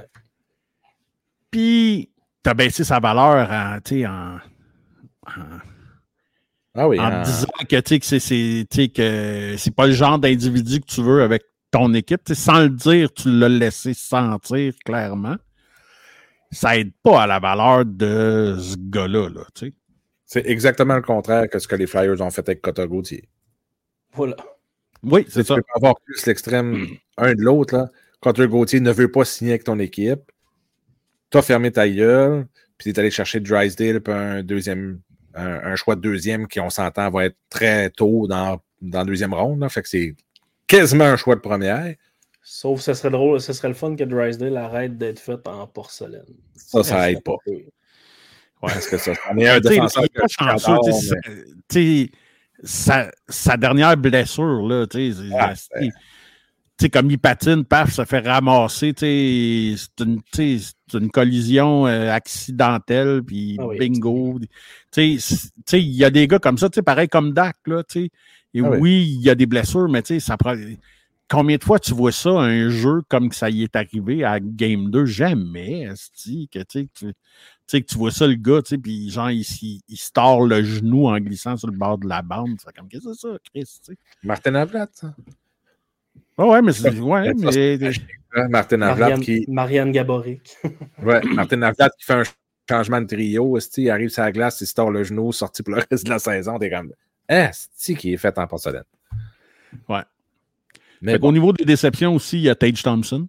Puis, tu as baissé sa valeur en, en, en, ah oui, en hein. disant que, que c'est, c'est, que c'est pas le genre d'individu que tu veux avec ton équipe. T'sais, sans le dire, tu l'as laissé sentir clairement. Ça aide pas à la valeur de ce gars-là. Là, t'sais. C'est exactement le contraire que ce que les Flyers ont fait avec Cutter Gauthier. Voilà. Oui, c'est tu ça. Tu peux avoir plus l'extrême un de l'autre. Là. Cutter Gauthier ne veut pas signer avec ton équipe. Tu as fermé ta gueule, puis tu es allé chercher Drysdale, puis un deuxième, un, un choix de deuxième qui, on s'entend, va être très tôt dans, dans la deuxième ronde. Là. Fait que c'est quasiment un choix de première. Sauf que ce serait drôle, ce serait le fun que Drysdale arrête d'être fait en porcelaine. Ça, ça, ça aide pas. pas. Ouais, est-ce que ça? On est un défenseur que chanceux, tu sais, sa, sa dernière blessure, là, tu sais, comme il patine, paf, ça fait ramasser, tu sais, c'est une, c'est une collision euh, accidentelle, puis ah oui, bingo. Tu sais, il y a des gars comme ça, tu sais, pareil comme Dak, là, tu sais. Et ah oui, oui, il y a des blessures, mais tu sais, ça prend... Combien de fois tu vois ça, un jeu comme que ça y est arrivé à Game deux? Jamais, esti, que tu sais, que tu vois ça, le gars, tu sais, puis genre, il, il, il se tord le genou en glissant sur le bord de la bande. C'est comme, qu'est-ce que c'est ça, Chris, tu sais? Martin Havlat, ça. Oh, ouais, mais c'est... Ouais, mais... Martin Havlat qui... Marianne Gaborik. Ouais, Martin Havlat qui fait un changement de trio, il arrive sur la glace, il se tord le genou, sorti pour le reste de la saison, t'es comme eh, c'est qui est fait en porcelaine. Ouais. Mais bon. Au niveau des déceptions aussi, il y a Tage Thompson.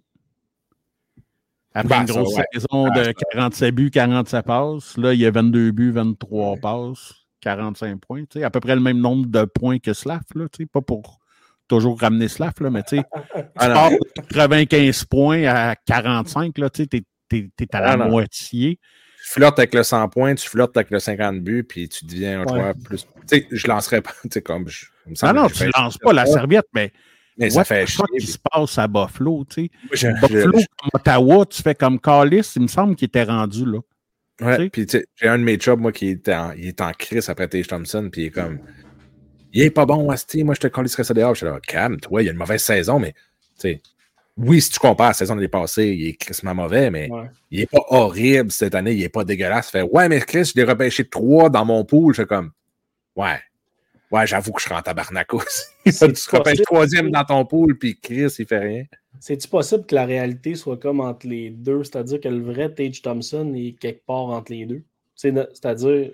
Après ben, une grosse ça, ouais. saison de quarante-sept buts, quarante-sept passes. Là, il y a vingt-deux buts, vingt-trois ouais. passes, quarante-cinq points. À peu près le même nombre de points que Slav. Là, pas pour toujours ramener Slav, là, mais tu pars de quatre-vingt-quinze points à quarante-cinq, tu es, t'es, t'es à la ah, moitié. Tu flirtes avec le cent points, tu flirtes avec le cinquante buts, puis tu deviens un ouais. joueur plus. Tu sais, je lancerais pas. Tu sais, comme. Je, non, non, tu lances pas la serviette, mais. Mais ça fait chier. Qu'est-ce qui se passe à Buffalo, tu sais? Buffalo, je, je... comme Ottawa, tu fais comme Callis, il me semble qu'il était rendu là. Ouais, puis tu sais, j'ai un de mes chubs, moi, qui est en, il est en crise après Tage Thompson, puis il est comme, il est pas bon, Asti, moi, je te callisserais ça dehors. Je suis là, calme-toi, il y a une mauvaise saison, mais, tu sais, oui, si tu compares à la saison de l'année passée, il est crissement mauvais, mais ouais. il est pas horrible cette année, il est pas dégueulasse. Fait, ouais, mais Chris, je l'ai repêché trois dans mon pool, je suis comme, ouais. Ouais, j'avoue que je serais en tabarnak aussi. Tu te repêches troisième dans ton pool, puis Chris, il fait rien. C'est-tu possible que la réalité soit comme entre les deux? C'est-à-dire que le vrai Tage Thompson est quelque part entre les deux? C'est, c'est-à-dire,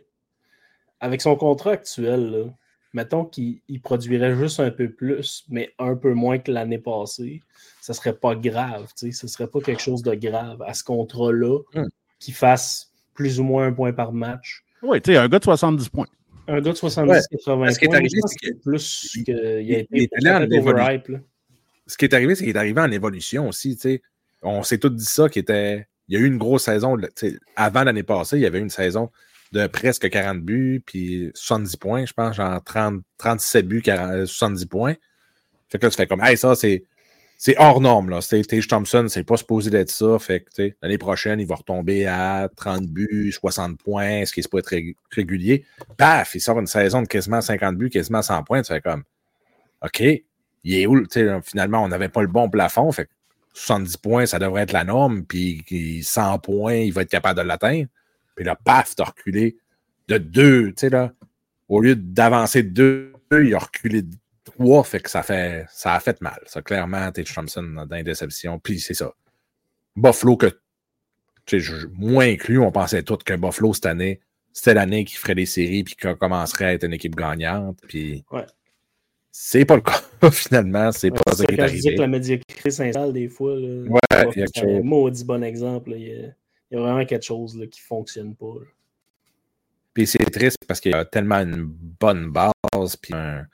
avec son contrat actuel, là, mettons qu'il il produirait juste un peu plus, mais un peu moins que l'année passée, ça serait pas grave. Ce serait pas quelque chose de grave à ce contrat-là mm. qui fasse plus ou moins un point par match. Oui, tu sais, un gars de soixante-dix points. Un gars de soixante-dix quatre-vingts ouais. Ce qui est arrivé, c'est que plus qu'il a été il est allé en overhype. Ce qui est arrivé, c'est qu'il est arrivé en évolution aussi. T'sais. On s'est tous dit ça, qu'il était. Il y a eu une grosse saison. Avant l'année passée, il y avait eu une saison de presque quarante buts, puis soixante-dix points, je pense, genre trente, trente-sept buts, quarante, soixante-dix points. Fait que là, tu fais comme, hey, ça, c'est. C'est hors norme, là. Steve Tage Thompson, c'est pas supposé d'être ça. Fait que, tu sais, l'année prochaine, il va retomber à trente buts, soixante points, ce qui est pas être rég- régulier. Paf, il sort une saison de quasiment cinquante buts, quasiment cent points. Tu fais comme, OK, il est où? Tu sais, finalement, on n'avait pas le bon plafond. Fait que soixante-dix points, ça devrait être la norme. Puis cent points, il va être capable de l'atteindre. Puis là, paf, t'as reculé de deux. Tu sais, là, au lieu d'avancer de deux, il a reculé de trois, fait que ça fait ça a fait mal. Ça, clairement, Tage Thompson dans les déceptions. Puis c'est ça. Buffalo, que tu sais, moins inclus, on pensait tous que Buffalo, cette année, c'était l'année qui ferait des séries puis qu'on commencerait à être une équipe gagnante. Puis ouais. c'est pas le cas, finalement. C'est ouais, pas ça qui est quand arrivé. Je disais que la médiocrité s'installe des fois. Là, ouais, il y a c'est un maudit bon exemple. Là. Il, y a, il y a vraiment quelque chose là, qui ne fonctionne pas. Là. Puis c'est triste parce qu'il y a tellement une bonne base puis un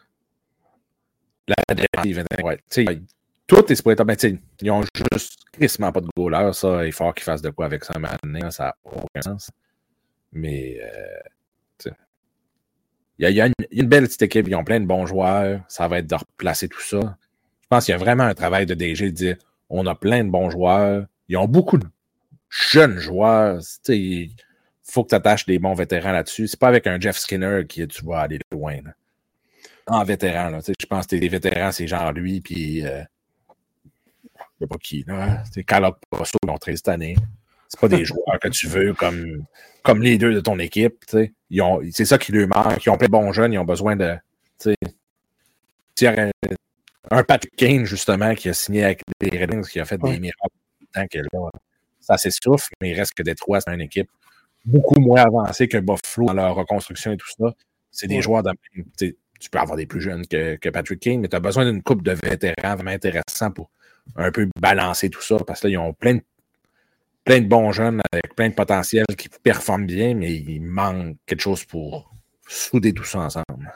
la défensive, ouais. Tout est supposé être. Ben, ils ont juste crissement pas de goaler. Ça, il faut qu'ils fassent de quoi avec ça maintenant. Ça n'a aucun sens. Mais, euh, il y, a, il y a une, une belle petite équipe. Ils ont plein de bons joueurs. Ça va être de replacer tout ça. Je pense qu'il y a vraiment un travail de D G de dire on a plein de bons joueurs. Ils ont beaucoup de jeunes joueurs. Il faut que tu attaches des bons vétérans là-dessus. C'est pas avec un Jeff Skinner qui tu vas aller loin. Là. En vétéran, là. Je pense que les vétérans, c'est genre lui, puis euh, je sais pas qui, là. C'est Caleb Posso, ils ont treize cette année. C'est pas des joueurs que tu veux comme, comme leader de ton équipe, ils ont, c'est ça qui leur manque. Ils ont plein de bons jeunes, ils ont besoin de, tu sais, un, un Patrick Kane, justement, qui a signé avec les Red Wings, qui a fait ouais. des miracles tant que là, ça s'essouffle, mais il reste que Détroit, c'est une équipe beaucoup moins avancée que Buffalo dans leur reconstruction et tout ça. C'est des ouais. joueurs de même, tu peux avoir des plus jeunes que, que Patrick Kane, mais tu as besoin d'une couple de vétérans vraiment intéressants pour un peu balancer tout ça, parce que là, ils ont plein de, plein de bons jeunes avec plein de potentiel qui performent bien, mais il manque quelque chose pour souder tout ça ensemble.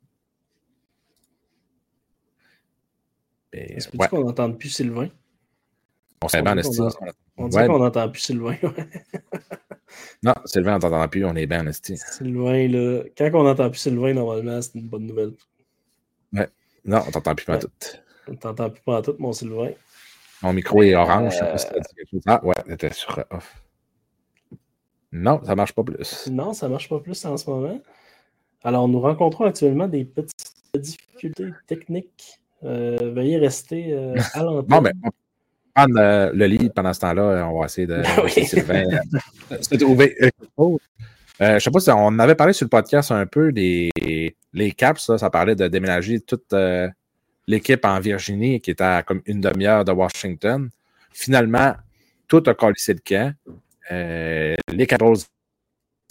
Mais, Est-ce que ouais. qu'on n'entend plus Sylvain? On s'est bien On, on dit ouais. qu'on n'entend plus Sylvain. Non, Sylvain, on n'entend plus, on est bien esti. Sylvain, là, quand on n'entend plus Sylvain, normalement, c'est une bonne nouvelle. Ouais. Non, on t'entend plus pas ouais. tout. On t'entend plus pas tout, mon Sylvain. Mon micro est orange, euh... je sais pas si t'as dit quelque chose. Ah ouais, c'était sur off. Non, ça marche pas plus. Non, ça marche pas plus en ce moment. Alors, nous rencontrons actuellement des petites difficultés techniques. Euh, veuillez rester euh, à l'antenne. Bon, ben, on va prendre euh, le lead pendant ce temps-là. On va essayer de oui. Sylvain euh, se trouver. Euh, je sais pas si on avait parlé sur le podcast un peu des les Caps. Là, ça parlait de déménager toute euh, l'équipe en Virginie qui était à comme une demi-heure de Washington. Finalement, tout a collissé le camp. Euh, les Capitals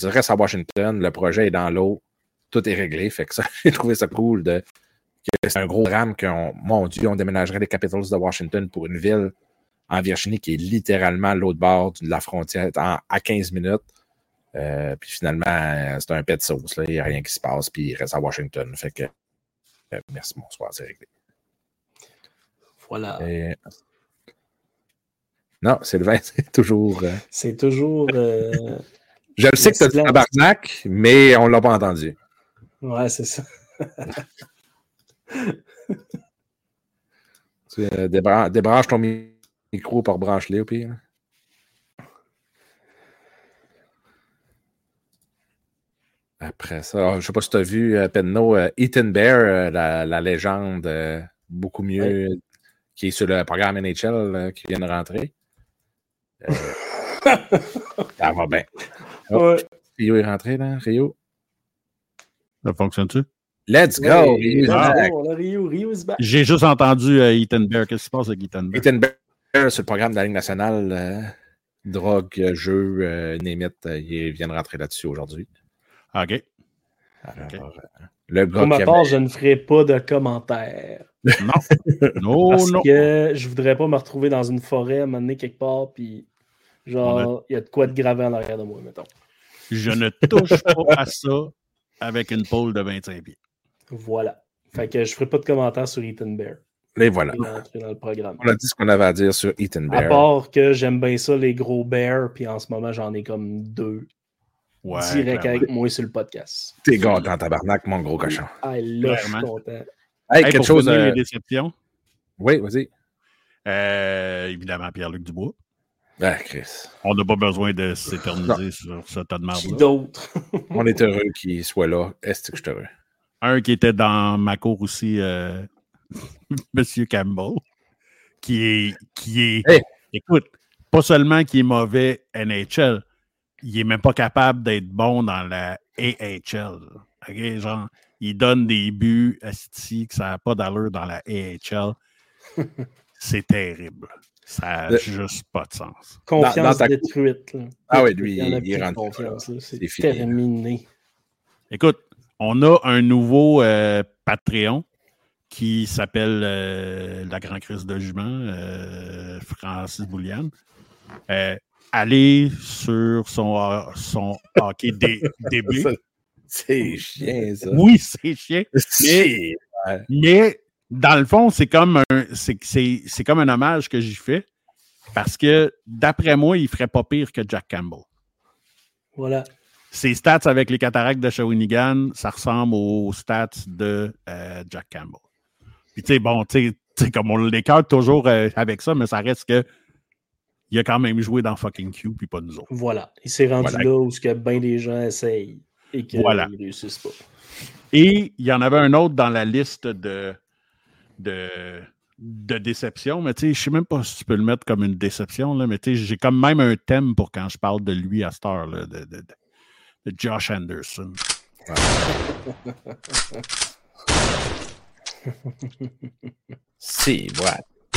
reste à Washington, le projet est dans l'eau, tout est réglé. Fait que ça, j'ai trouvé ça cool de que c'est un gros drame qu'on, mon Dieu, on déménagerait les Capitals de Washington pour une ville en Virginie qui est littéralement à l'autre bord de la frontière en, à quinze minutes. Euh, puis finalement, c'est un pet de sauce. Il n'y a rien qui se passe, puis il reste à Washington. Fait que euh, merci, bonsoir, c'est réglé. Voilà. Et... Non, Sylvain, c'est toujours. Euh... C'est toujours. Euh... Je le sais que tu as dit tabarnak, mais on ne l'a pas entendu. Ouais, c'est ça. tu, euh, débran- débranche ton micro pour brancher au pire. Après ça, oh, je ne sais pas si tu as vu, euh, Penno, euh, Ethan Bear, euh, la, la légende, euh, beaucoup mieux, oui. Qui est sur le programme N H L, euh, qui vient de rentrer. Euh, ça va bien. Oh, ouais. Rio est rentré, là, Rio. Ça fonctionne-tu? Let's go! Ouais, Rio, let's go. Rio, Rio is back. J'ai juste entendu euh, Ethan Bear. Qu'est-ce qui se passe avec Ethan Bear? Ethan Bear, sur le programme de la Ligue nationale, euh, drogue, jeu, euh, Némit, euh, il vient de rentrer là-dessus aujourd'hui. OK. Alors, okay. Euh, le gars Pour ma qui part, avait... je ne ferai pas de commentaires. Non. non, Parce non. que je voudrais pas me retrouver dans une forêt à un moment donné quelque part, puis genre, il a... y a de quoi de gravé en arrière de moi, mettons. Je ne touche pas à ça avec une pôle de vingt-cinq pieds. Voilà. Fait que je ferai pas de commentaires sur Ethan Bear. Et voilà. Dans le programme. On a dit ce qu'on avait à dire sur Ethan Bear. À part que j'aime bien ça, les gros bears, puis en ce moment, j'en ai comme deux. Ouais, direct clairement. avec moi sur le podcast. T'es content, tabarnak, mon gros cochon. Ah, là, je suis content. Hey, hey, quelque pour chose. finir Euh... les déceptions. Oui, vas-y. Euh, évidemment, Pierre-Luc Dubois. Ah, Chris. On n'a pas besoin de s'éterniser sur ce tas de marde. Qui d'autre? On est heureux qu'il soit là. Est-ce que je suis heureux? Un qui était dans ma cour aussi, euh, Monsieur Campbell, qui est, qui est hey. Écoute, pas seulement qui est mauvais N H L, il est même pas capable d'être bon dans la A H L. Okay? Genre, il donne des buts asti que ça n'a pas d'allure dans la A H L. C'est terrible. Ça n'a juste pas de sens. Confiance dans, dans ta... détruite. Là. Ah oui, lui, il, il, il, il rentre. Confiance, là. C'est, c'est terminé. Fini. Écoute, on a un nouveau euh, Patreon qui s'appelle euh, La Grand Crise de Jument, euh, Francis Bouliane. Euh, allez sur son, son hockey D B. C'est chiant, ça. Oui, c'est chiant. C'est... Mais, mais dans le fond, c'est comme un, c'est, c'est, c'est comme un hommage que j'y fais parce que, d'après moi, il ferait pas pire que Jack Campbell. Voilà. Ses stats avec les Cataractes de Shawinigan, ça ressemble aux stats de euh, Jack Campbell. Puis, tu sais, bon, tu sais, comme on l'écarte toujours euh, avec ça, mais ça reste que il a quand même joué dans fucking Q, puis pas nous autres. Voilà. Il s'est rendu voilà. là où que bien des gens essayent et qu'ils voilà. ne réussissent pas. Et il y en avait un autre dans la liste de, de, de déception, mais tu sais, je sais même pas si tu peux le mettre comme une déception, là, mais tu sais, j'ai comme même un thème pour quand je parle de lui à cette heure, là, de, de, de, de Josh Anderson. C'est vrai.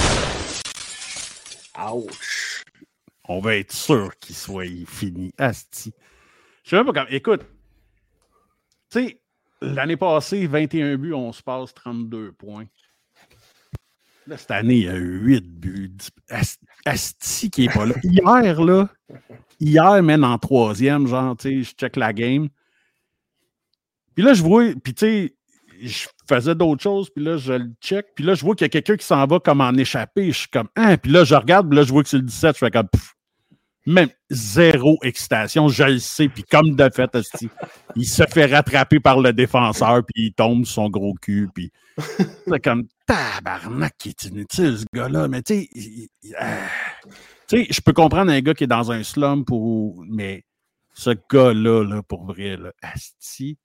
Ouch. On va être sûr qu'il soit fini. Asti. Je sais même pas quand. Écoute, tu sais, l'année passée, vingt et un buts, on se passe trente-deux points. Là, cette année, il y a eu huit buts. Asti qui est pas là. Hier, là, hier, même en troisième, genre, tu sais, je check la game. Puis là, je vois, puis tu sais, je faisais d'autres choses, puis là, je le check, puis là, je vois qu'il y a quelqu'un qui s'en va comme en échappé. Je suis comme, hein, puis là, je regarde, puis là, je vois que c'est le dix-sept, je fais comme, pff, même zéro excitation, je le sais, puis comme de fait, asti, il se fait rattraper par le défenseur, puis il tombe sur son gros cul, puis c'est comme, tabarnak, qui est inutile, ce gars-là, mais tu sais, euh, tu sais, je peux comprendre un gars qui est dans un slump, ou, mais ce gars-là, là, pour vrai, là, asti,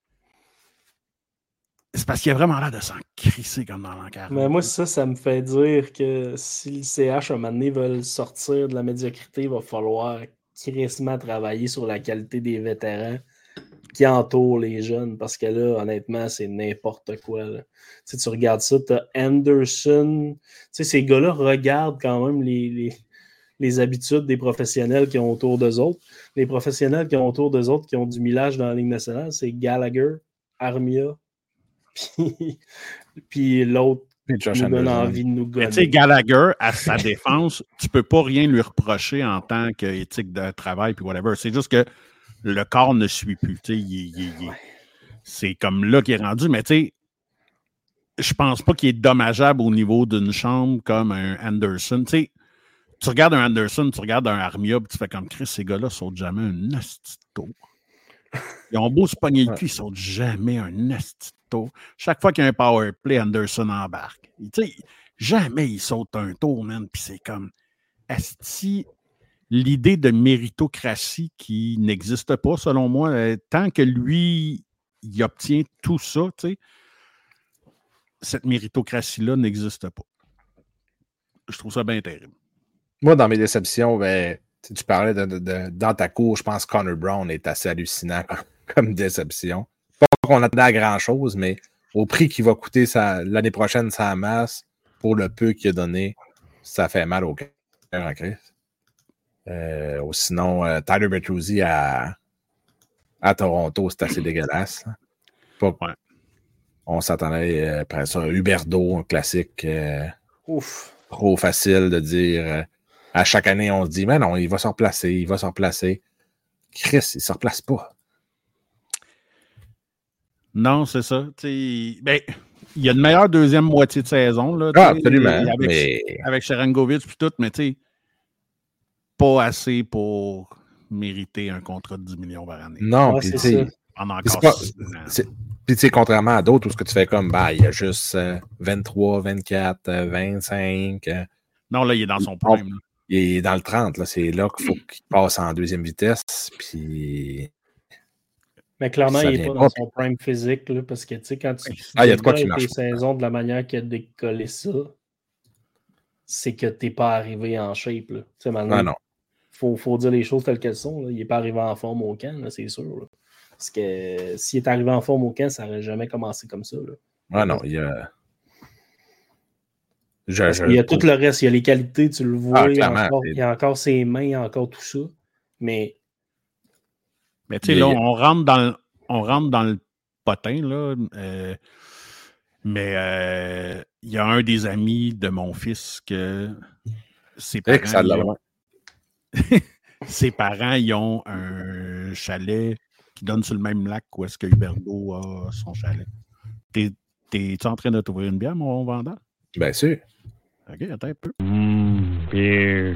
c'est parce qu'il a vraiment l'air de s'en crisser comme dans l'encart. Mais moi, ça, ça me fait dire que si le C H, à un moment donné, veulent sortir de la médiocrité, il va falloir crissement travailler sur la qualité des vétérans qui entourent les jeunes. Parce que là, honnêtement, c'est n'importe quoi. Là. Tu sais, tu regardes ça, tu as Anderson. Tu sais, ces gars-là regardent quand même les, les, les habitudes des professionnels qui ont autour d'eux autres. Les professionnels qui ont autour d'eux autres, qui ont du millage dans la Ligue nationale, c'est Gallagher, Armia, puis, puis l'autre qui nous donne envie de nous gonner. Tu sais, Gallagher, à sa défense, tu peux pas rien lui reprocher en tant qu'éthique de travail puis whatever. C'est juste que le corps ne suit plus. Tu sais, il, il, il, ouais. C'est comme là qu'il est rendu, mais tu sais, je pense pas qu'il est dommageable au niveau d'une chambre comme un Anderson. Tu sais, tu regardes un Anderson, tu regardes un Armia, puis tu fais comme Chris, ces gars-là sautent jamais un asti de tour. Ils ont beau se pogner le cul, ils sautent jamais un asti de tour. Chaque fois qu'il y a un power play, Anderson embarque. Tu sais, jamais il saute un tour, man. Puis c'est comme asti, l'idée de méritocratie qui n'existe pas, selon moi, euh, tant que lui, il obtient tout ça, tu sais, cette méritocratie-là n'existe pas. Je trouve ça bien terrible. Moi, dans mes déceptions, ben, tu parlais de, de, de, dans ta cour, je pense que Connor Brown est assez hallucinant comme, comme déception. Pas qu'on attendait à grand-chose, mais au prix qu'il va coûter sa, l'année prochaine sa masse, pour le peu qu'il a donné, ça fait mal au cœur en Christ. Euh, ou sinon, euh, Tyler Bertuzzi à, à Toronto, c'est assez dégueulasse. Pas, ouais. On s'attendait euh, après ça, Huberdeau, un classique. Euh, Ouf. Trop facile de dire. Euh, à chaque année, on se dit, mais non, il va se replacer, il va se replacer. Chris, il ne se replace pas. Non, c'est ça. Ben, il y a une meilleure deuxième moitié de saison. Là, ah, absolument. Avec, mais... avec Sharangovich et tout, mais tu sais, pas assez pour mériter un contrat de dix millions par année. Non, puis tu sais, puis tu sais, contrairement à d'autres où ce que tu fais comme, bah, il y a juste euh, vingt-trois, vingt-quatre, euh, vingt-cinq. Euh, non, là, il est dans son prime. Là. Il est dans le trente, là. C'est là qu'il faut qu'il passe en deuxième vitesse, puis... Mais clairement, il n'est pas, pas dans son prime physique, là, parce que, tu sais, quand tu ah, il y a de quoi qui marche tes saisons de la manière qu'il a décollé ça, c'est que tu n'es pas arrivé en shape, là. Tu sais, maintenant, ah, non. Faut, faut dire les choses telles qu'elles sont. Là. Il n'est pas arrivé en forme au camp, là, c'est sûr. Là. Parce que s'il est arrivé en forme au camp, ça n'aurait jamais commencé comme ça. Là. Ah non, il y a... Je, je... Il y a tout le reste. Il y a les qualités, tu le vois. Ah, il, y a encore, il y a encore ses mains, il y a encore tout ça. Mais... Mais tu sais, là, on rentre, dans le, on rentre dans le potin, là. Euh, mais euh, il y a un des amis de mon fils que ses parents... Ça ont... Ses parents, ils ont un chalet qui donne sur le même lac où est-ce que Huberdeau a son chalet. T'es, t'es-tu en train de t'ouvrir une bière, mon vendeur? Bien sûr. OK, attends un peu. Mmh, beer.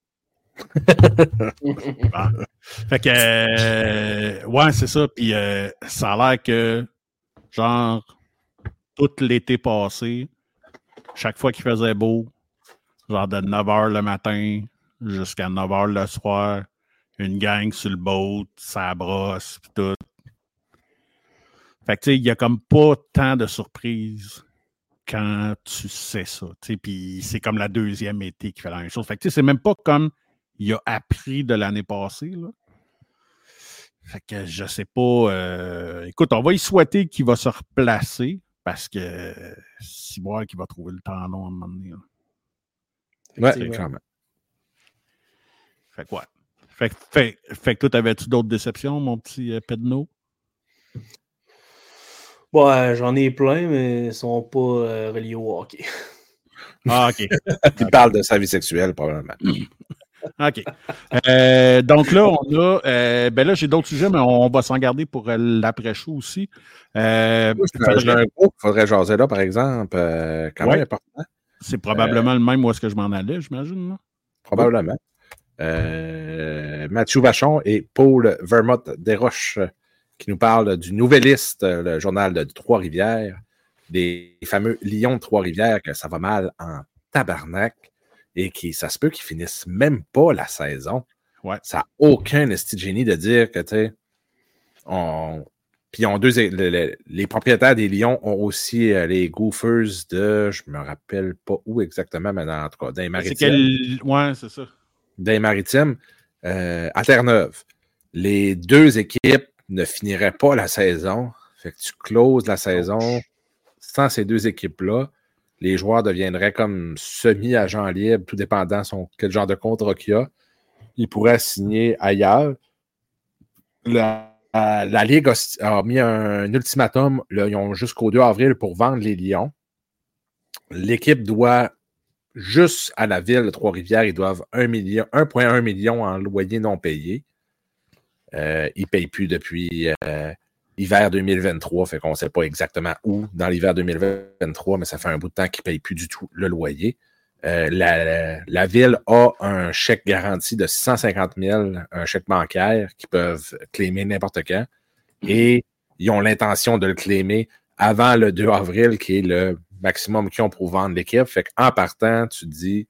Bon. Fait que, euh, ouais, c'est ça. Puis euh, ça a l'air que, genre, tout l'été passé, chaque fois qu'il faisait beau, genre de neuf heures le matin jusqu'à neuf heures le soir, une gang sur le boat, ça brosse, pis tout. Fait que, tu sais, il y a comme pas tant de surprises quand tu sais ça, tu sais, puis c'est comme la deuxième été qui fait la même chose. Fait que, tu sais, c'est même pas comme il a appris de l'année passée, là. Fait que, je sais pas, euh... écoute, on va y souhaiter qu'il va se replacer, parce que c'est moi qui va trouver le temps long à un moment donné, là. Ouais, clairement. Fait que ouais. Fait, fait, fait que toi, t'avais-tu d'autres déceptions, mon petit euh, Pedno? Ouais, j'en ai plein, mais ils sont pas euh, reliés au hockey. Ah, OK. Il parle de sa vie sexuelle, probablement. OK. Euh, donc là, on a... Euh, ben là, j'ai d'autres sujets, mais on va s'en garder pour euh, l'après-show aussi. Euh, oui, faudrait... J'ai un groupe qu'il faudrait jaser là, par exemple. Euh, quand ouais. même important. C'est probablement euh... le même où est-ce que je m'en allais, j'imagine. Là. Probablement. Euh, Mathieu Vachon et Paul Vermont Desroches qui nous parlent du Nouvelliste, le journal de Trois-Rivières, des fameux Lions de Trois-Rivières, que ça va mal en tabarnak et qui, ça se peut qu'ils finissent même pas la saison. Ouais. Ça n'a aucun esti de génie de dire que, tu sais, on... Puis, ont deux... les, les, les propriétaires des Lions ont aussi euh, les Gophers de... Je me rappelle pas où exactement, mais dans, en tout cas, dans les Maritimes. C'est quel... Ouais, c'est ça. Dans les Maritimes, euh, à Terre-Neuve. Les deux équipes ne finiraient pas la saison. Fait que tu closes la saison sans ces deux équipes-là. les joueurs deviendraient comme semi-agents libres, tout dépendant de son, quel genre de contrat qu'il y a. Ils pourraient signer ailleurs. La, la, la Ligue a, a mis un, un ultimatum. Là, ils ont jusqu'au deux avril pour vendre les Lions. L'équipe doit, juste à la ville de Trois-Rivières, ils doivent un virgule un million en loyer non payé. Euh, ils ne payent plus depuis euh, hiver deux mille vingt-trois, fait qu'on ne sait pas exactement où dans l'hiver deux mille vingt-trois, mais ça fait un bout de temps qu'ils ne payent plus du tout le loyer. Euh, la, la ville a un chèque garanti de six cent cinquante mille, un chèque bancaire qu'ils peuvent claimer n'importe quand. Et ils ont l'intention de le claimer avant le deux avril, qui est le maximum qu'ils ont pour vendre l'équipe. Fait qu'en partant, tu te dis,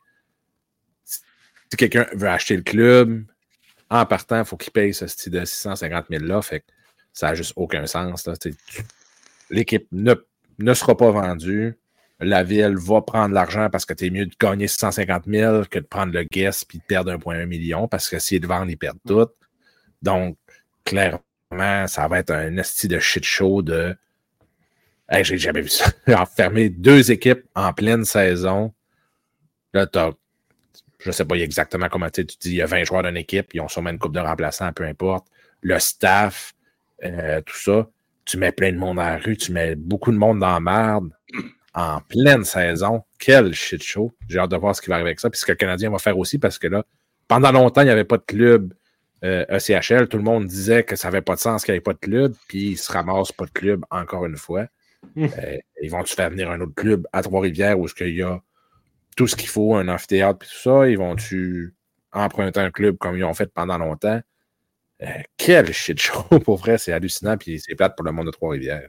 si quelqu'un veut acheter le club, en partant, il faut qu'il paye ce style de six cent cinquante mille-là. Fait que ça n'a juste aucun sens. Là. L'équipe ne, ne sera pas vendue. La ville va prendre l'argent parce que tu es mieux de gagner six cent cinquante mille que de prendre le guest et de perdre un virgule un million parce que s'ils le vendent, ils perdent tout. Donc, clairement, ça va être un esti de shit show de hey, j'ai jamais vu ça. Enfermer deux équipes en pleine saison. Là, t'as je ne sais pas exactement comment tu dis, il y a vingt joueurs d'une équipe, ils ont sûrement une coupe de remplaçants, peu importe. Le staff, euh, tout ça. Tu mets plein de monde à la rue, tu mets beaucoup de monde dans la merde en pleine saison. Quel shit show. J'ai hâte de voir ce qui va arriver avec ça. Puis ce que le Canadien va faire aussi, parce que là, pendant longtemps, il n'y avait pas de club euh, E C H L. Tout le monde disait que ça n'avait pas de sens qu'il n'y avait pas de club, puis ils se ramassent pas de club encore une fois. Mmh. Euh, ils vont-tu faire venir un autre club à Trois-Rivières où est-ce qu'il y a tout ce qu'il faut, un amphithéâtre et tout ça, ils vont-tu emprunter un club comme ils ont fait pendant longtemps? Euh, quel shit show, pour vrai, c'est hallucinant, puis c'est plate pour le monde de Trois-Rivières.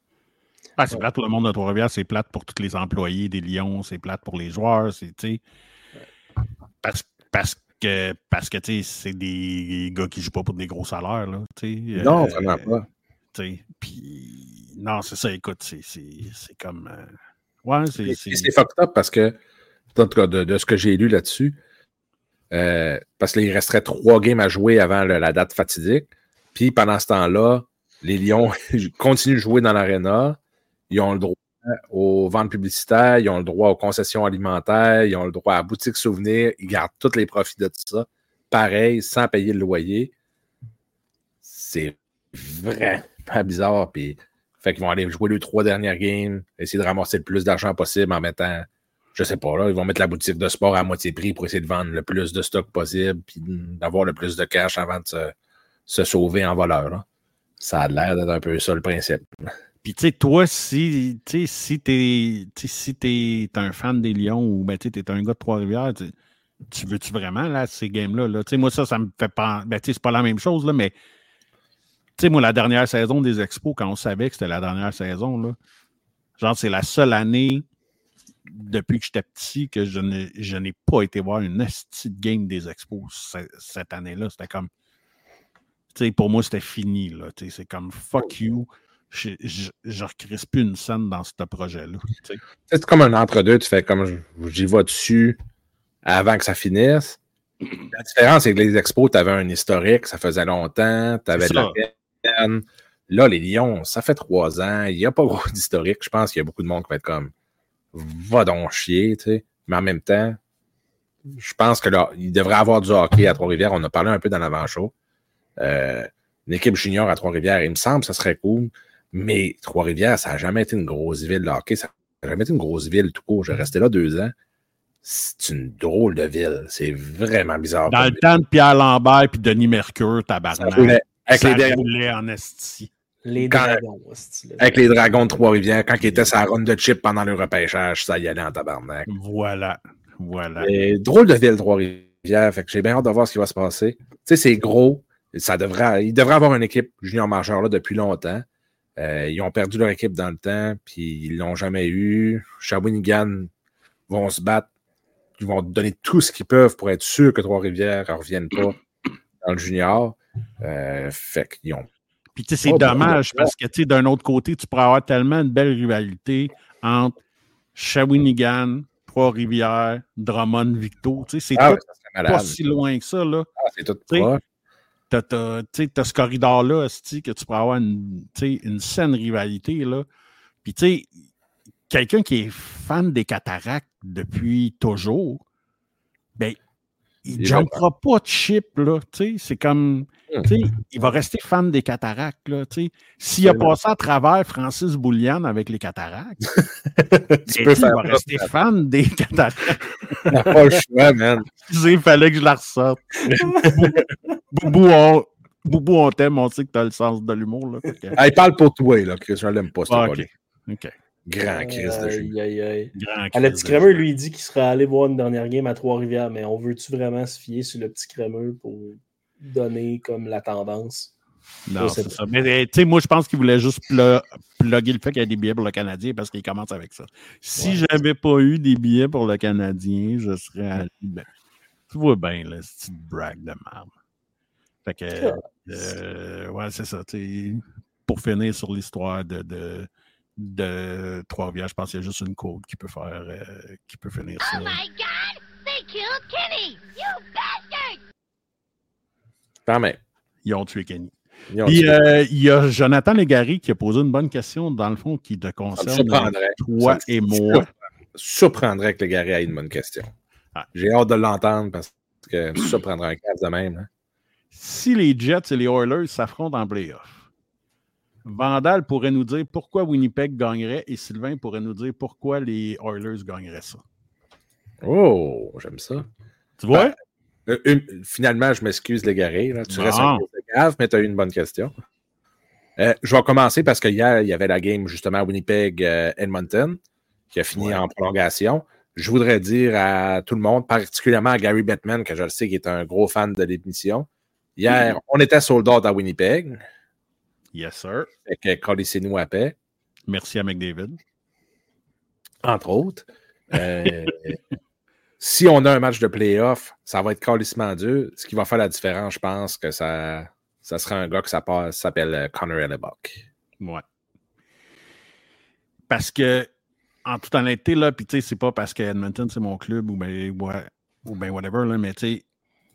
Ah, c'est plate pour le monde de Trois-Rivières, c'est plate pour tous les employés des Lions, c'est plate pour les joueurs, c'est, tu sais, parce, parce que, parce que, tu sais, c'est des gars qui jouent pas pour des gros salaires, là, tu sais. Non, euh, vraiment pas. Tu sais, puis, non, c'est ça, écoute, c'est, c'est, c'est comme... Euh, ouais, c'est... c'est... c'est fucked up parce que en tout cas, de, de ce que j'ai lu là-dessus, euh, parce qu'il resterait trois games à jouer avant le, la date fatidique. Puis pendant ce temps-là, les Lions continuent de jouer dans l'aréna. Ils ont le droit aux ventes publicitaires, ils ont le droit aux concessions alimentaires, ils ont le droit à la boutique souvenir. Ils gardent tous les profits de tout ça. Pareil, sans payer le loyer. C'est vraiment bizarre. Puis, fait qu'ils vont aller jouer les trois dernières games, essayer de ramasser le plus d'argent possible en mettant... Je sais pas, là, ils vont mettre la boutique de sport à moitié prix pour essayer de vendre le plus de stock possible puis d'avoir le plus de cash avant de se, se sauver en voleur. Là. Ça a l'air d'être un peu ça le principe. Puis, tu sais, toi, si tu si t'es si t'es un fan des Lions ou ben, tu es un gars de Trois-Rivières, tu veux-tu vraiment là, ces games-là? Là? Moi, ça, ça me fait pas. Ben, c'est pas la même chose, là, mais tu sais, moi, la dernière saison des Expos, quand on savait que c'était la dernière saison, là, genre, c'est la seule année depuis que j'étais petit, que je, ne, je n'ai pas été voir une petite game des Expos c- cette année-là. C'était comme... Tu sais, pour moi, c'était fini, là. Tu sais, c'est comme « fuck you ». Je ne recrisse plus une scène dans ce projet-là. Tu sais. C'est comme un entre-deux. Tu fais comme j'y vais dessus avant que ça finisse. La différence, c'est que les Expos, tu avais un historique. Ça faisait longtemps. Tu avais de la peine. Là, les Lions, ça fait trois ans. Il n'y a pas beaucoup d'historique. Je pense qu'il y a beaucoup de monde qui va être comme va donc chier, tu sais. Mais en même temps, je pense que là, il devrait avoir du hockey à Trois-Rivières. On a parlé un peu dans l'avant-show. Euh, une équipe junior à Trois-Rivières, il me semble que ça serait cool. Mais Trois-Rivières, ça n'a jamais été une grosse ville de hockey. Ça n'a jamais été une grosse ville tout court. J'ai resté là deux ans. C'est une drôle de ville. C'est vraiment bizarre. Dans le temps de Pierre Lambert et Denis Mercure, tabarnak. Ça roulait, avec ça les roulait en esti. Les quand, dragons. Avec les dragons de Trois-Rivières, quand ils étaient sur la run de chip pendant le repêchage, ça y allait en tabarnak. Voilà. Voilà. Et, drôle de ville, Trois-Rivières. Fait que j'ai bien hâte de voir ce qui va se passer. Tu sais, c'est gros. Ça devrait, ils devraient avoir une équipe junior majeure là depuis longtemps. Euh, ils ont perdu leur équipe dans le temps, puis ils l'ont jamais eu. Shawinigan vont se battre. Ils vont donner tout ce qu'ils peuvent pour être sûrs que Trois-Rivières ne reviennent pas dans le junior. Euh, fait qu'ils ont. Puis, tu sais, c'est oh, dommage ben, parce que, tu sais, d'un autre côté, tu pourrais avoir tellement une belle rivalité entre Shawinigan, Trois-Rivières, Drummond, Victo. Tu sais, c'est ah, ouais, pas si loin que ça, là. Ah, c'est tout proche. Tu as ce corridor-là, que tu pourrais avoir une, une saine rivalité, là. Puis, tu sais, quelqu'un qui est fan des cataractes depuis toujours, ben, il ne jumpera pas de chip, là, tu sais, c'est comme, tu sais, il va rester fan des cataractes, là, tu sais. S'il a passé à travers Francis Boulian avec les cataractes, tu peux faire il va rester ça. Fan des cataractes. Il n'a pas le choix, man. Il fallait que je la ressorte. Boubou, on, Boubou, on t'aime, on sait que tu as le sens de l'humour, là. Que... Ah, il parle pour toi, là, Chris, je l'aime pas, c'est ah, pas OK. OK. Grand Chris de jus. Aïe, aïe, aïe. Grand ah, le petit crémeux, lui, il dit qu'il serait allé voir une dernière game à Trois-Rivières, mais on veut-tu vraiment se fier sur le petit crémeux pour donner comme la tendance? Non, c'est ça. Mais tu sais, moi, je pense qu'il voulait juste pl- plugger le fait qu'il y a des billets pour le Canadien parce qu'il commence avec ça. Si ouais. j'avais pas eu des billets pour le Canadien, je serais allé. Ben, tu vois bien, là, cette petite brag de merde. Fait que, euh, ouais, c'est ça. Pour finir sur l'histoire de. de de Trois-Rivières, je pense qu'il y a juste une côte qui peut faire euh, qui peut finir ça. Oh my God! They killed Kenny! You bastard! Quand même. Ils ont tué Kenny. Puis euh, il y a Jonathan Légaré qui a posé une bonne question, dans le fond, qui te concerne toi et moi. Surprendrait que Légaré ait une bonne question. Ah. J'ai hâte de l'entendre parce que ça prendra un casse de même. Hein. Si les Jets et les Oilers s'affrontent en playoff, Vandal pourrait nous dire pourquoi Winnipeg gagnerait et Sylvain pourrait nous dire pourquoi les Oilers gagneraient ça. Oh, j'aime ça. Tu vois? Euh, une, finalement, je m'excuse, Légaré. Là. Tu non. restes un peu de grave, mais tu as eu une bonne question. Euh, je vais commencer parce qu'hier, il y avait la game justement à Winnipeg-Edmonton euh, qui a fini ouais. en prolongation. Je voudrais dire à tout le monde, particulièrement à Gary Bettman, que je le sais qui est un gros fan de l'émission. Hier, mmh. on était sold out à Winnipeg. Yes, sir. Fait que collez-nous à paix. Merci à McDavid. Entre autres. Euh, si on a un match de play-off, ça va être calissement dur. Ce qui va faire la différence, je pense que ça, ça sera un gars que ça passe, s'appelle Connor Hellebuyck. Ouais. Parce que, en toute honnêteté, là, puis tu sais, c'est pas parce que Edmonton, c'est mon club ou ben, ouais, ou ben whatever, là, mais tu sais,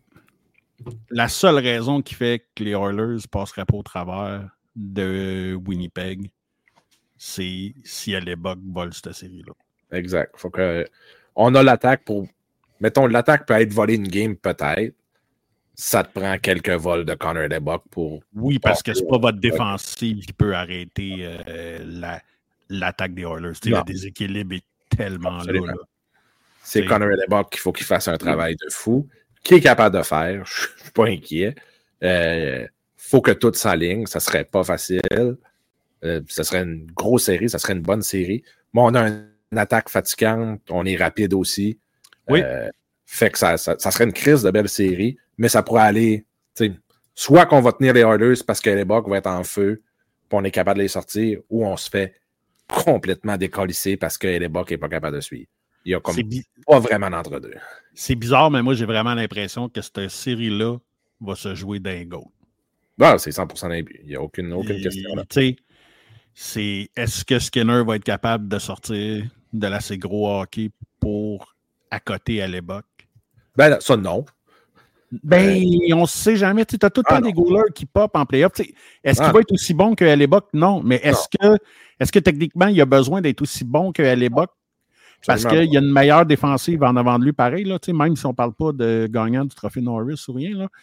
la seule raison qui fait que les Oilers passeraient pas au travers de Winnipeg, c'est si Hellebuyck vole cette série-là. Exact. Faut que on a l'attaque pour. Mettons, l'attaque peut être volée une game, peut-être. Ça te prend quelques vols de Connor Hellebuyck pour. Oui, parce que c'est pas votre défensive qui peut arrêter euh, la, l'attaque des Oilers. Le déséquilibre est tellement Absolument. là. là. C'est t'sais... Connor Hellebuyck qu'il faut qu'il fasse un travail de fou, qui est capable de faire. Je ne suis pas inquiet. Euh, faut que tout s'aligne. Ça serait pas facile. Euh, ça serait une grosse série. Ça serait une bonne série. Mais on a un, une attaque fatigante. On est rapide aussi. Oui. Euh, fait que ça, ça, ça serait une crise de belle série. Mais ça pourrait aller... Soit qu'on va tenir les Oilers parce que Hellebuyck va être en feu puis on est capable de les sortir, ou on se fait complètement décalisser parce que Hellebuyck n'est pas capable de suivre. Il y a comme bi- pas vraiment d'entre-deux. C'est bizarre, mais moi, j'ai vraiment l'impression que cette série-là va se jouer d'un goal. Ah, c'est cent pour cent d'un but. Il n'y a aucune, aucune Et, question là. C'est, est-ce que Skinner va être capable de sortir de l'assez gros hockey pour accoter Hellebuyck? Ben, ça, non. Ben, euh... on ne sait jamais. Tu as tout le ah, temps non. des goalers qui pop en play-off. T'sais, est-ce ah, qu'il va être aussi bon que Hellebuyck? Non. Mais est-ce que, est-ce que techniquement, il a besoin d'être aussi bon que Hellebuyck? Parce qu'il y a une meilleure défensive en avant de lui, pareil, là, même si on ne parle pas de gagnant du trophée Norris ou rien. Là.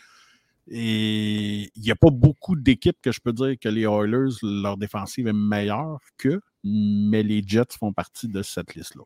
Et il n'y a pas beaucoup d'équipes que je peux dire que les Oilers, leur défensive est meilleure que, mais les Jets font partie de cette liste-là.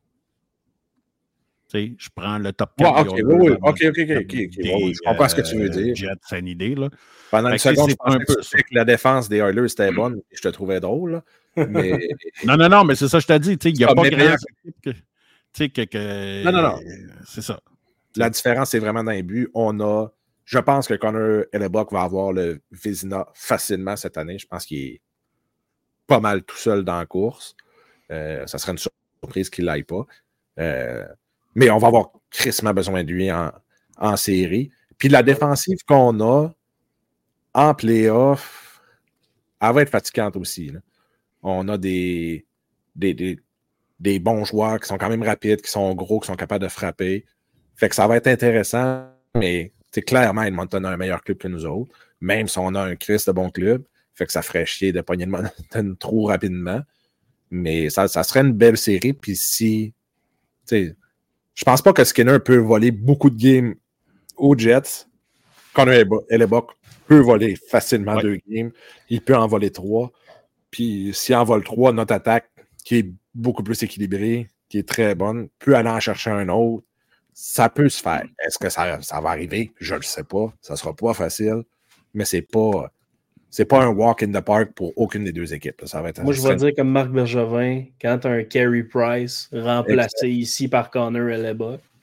Tu sais, je prends le top quatre. Ouais, okay, oui, oui, OK, OK, OK. okay, okay. Des, je comprends euh, ce que tu veux dire. Jets, c'est une idée. Là. Pendant une seconde, je pensais que, que la défense des Oilers était bonne. Je te trouvais drôle. Là. Mais... non, non, non, mais c'est ça que je t'ai dit. Il n'y a ah, pas grand équipe que, que, que. Non, non, non. C'est ça. La différence, c'est vraiment dans les buts. On a. Je pense que Connor Hellebuyck va avoir le Vézina facilement cette année. Je pense qu'il est pas mal tout seul dans la course. Euh, ça serait une surprise qu'il ne l'aille pas. Euh, mais on va avoir crissement besoin de lui en, en série. Puis la défensive qu'on a en play-off, elle va être fatigante aussi. Là. On a des, des, des, des bons joueurs qui sont quand même rapides, qui sont gros, qui sont capables de frapper. Fait que ça va être intéressant, mais clairement, Edmonton a un meilleur club que nous autres, même si on a un Christ de bon club. Fait que ça ferait chier de pogner Edmonton trop rapidement. Mais ça, ça serait une belle série. Puis si. Je pense pas que Skinner peut voler beaucoup de games aux Jets. Connor Hellebuyck peut voler facilement ouais. deux games. Il peut en voler trois. Puis s'il en vole trois, notre attaque, qui est beaucoup plus équilibrée, qui est très bonne, peut aller en chercher un autre. Ça peut se faire. Est-ce que ça, ça va arriver? Je ne le sais pas. Ça ne sera pas facile. Mais c'est pas. C'est pas un walk in the park pour aucune des deux équipes. Ça va être Moi, je vais dire comme Marc Bergevin, quand tu as un Carey Price remplacé exact. Ici par Connor Hellebuyck, tu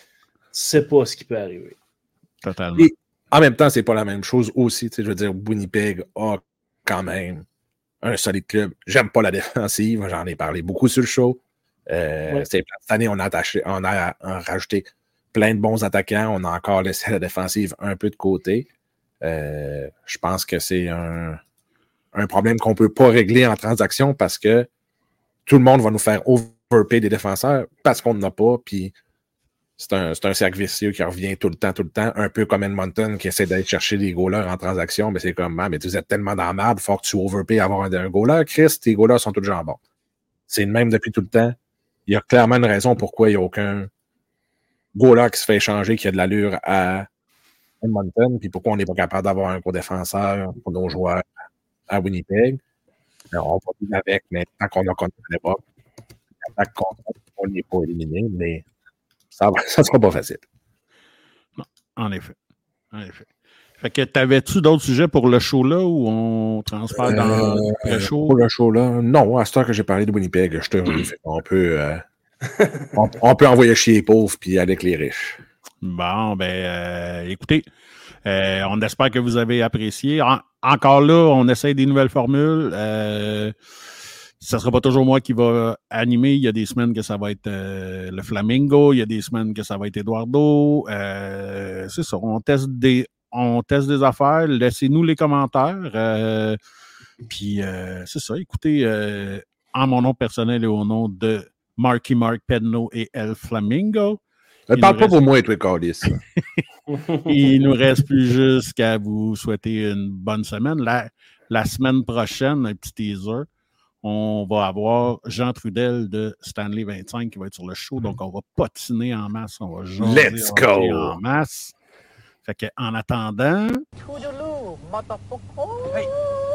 sais pas ce qui peut arriver. Totalement. Et en même temps, c'est pas la même chose aussi. Je veux dire, Winnipeg a quand même un solide club. J'aime pas la défensive. J'en ai parlé beaucoup sur le show. Euh, ouais. Cette année, on a, attaché, on a rajouté plein de bons attaquants. On a encore laissé la défensive un peu de côté. Euh, je pense que c'est un, un problème qu'on ne peut pas régler en transaction parce que tout le monde va nous faire overpay des défenseurs parce qu'on n'en a pas. Puis c'est un, c'est un cercle vicieux qui revient tout le temps, tout le temps. Un peu comme Edmonton qui essaie d'aller chercher des goalers en transaction. Mais c'est comme, ah, mais vous êtes tellement dans la merde, il faut que tu overpay avoir un, un goaler. Chris, tes goalers sont tous jambons. C'est le même depuis tout le temps. Il y a clairement une raison pourquoi il n'y a aucun goaler qui se fait échanger, qui a de l'allure à Edmonton, puis pourquoi on n'est pas capable d'avoir un gros défenseur pour nos joueurs à Winnipeg. Alors, on va vivre avec, mais tant qu'on a connu pas, tant qu'on n'est pas éliminé, mais ça ne sera pas facile. Non, en effet. En effet. Fait que t'avais-tu d'autres sujets pour le show-là ou on transfère dans euh, le show? Pour le show-là, non. À ce temps que j'ai parlé de Winnipeg, je te remercie. On peut, euh, on, on peut envoyer chier les pauvres puis avec les riches. Bon, ben, euh, écoutez, euh, on espère que vous avez apprécié. En, encore là, on essaye des nouvelles formules. Euh, ça ne sera pas toujours moi qui va animer. Il y a des semaines que ça va être euh, le Flamingo. Il y a des semaines que ça va être Eduardo. Euh, c'est ça. On teste des, on teste des affaires. Laissez-nous les commentaires. Euh, puis, euh, c'est ça. Écoutez, euh, en mon nom personnel et au nom de Marky Mark Pedno et El Flamingo, ne parle pas reste... pour moi et toi, Carlis. Il nous reste plus juste qu'à vous souhaiter une bonne semaine. La, la semaine prochaine, un petit teaser, on va avoir Jean Trudel de Stanley vingt-cinq qui va être sur le show. Donc, on va patiner en masse. On va jaser Let's go! En masse. Fait qu'en attendant... Toodaloo, motherfucker!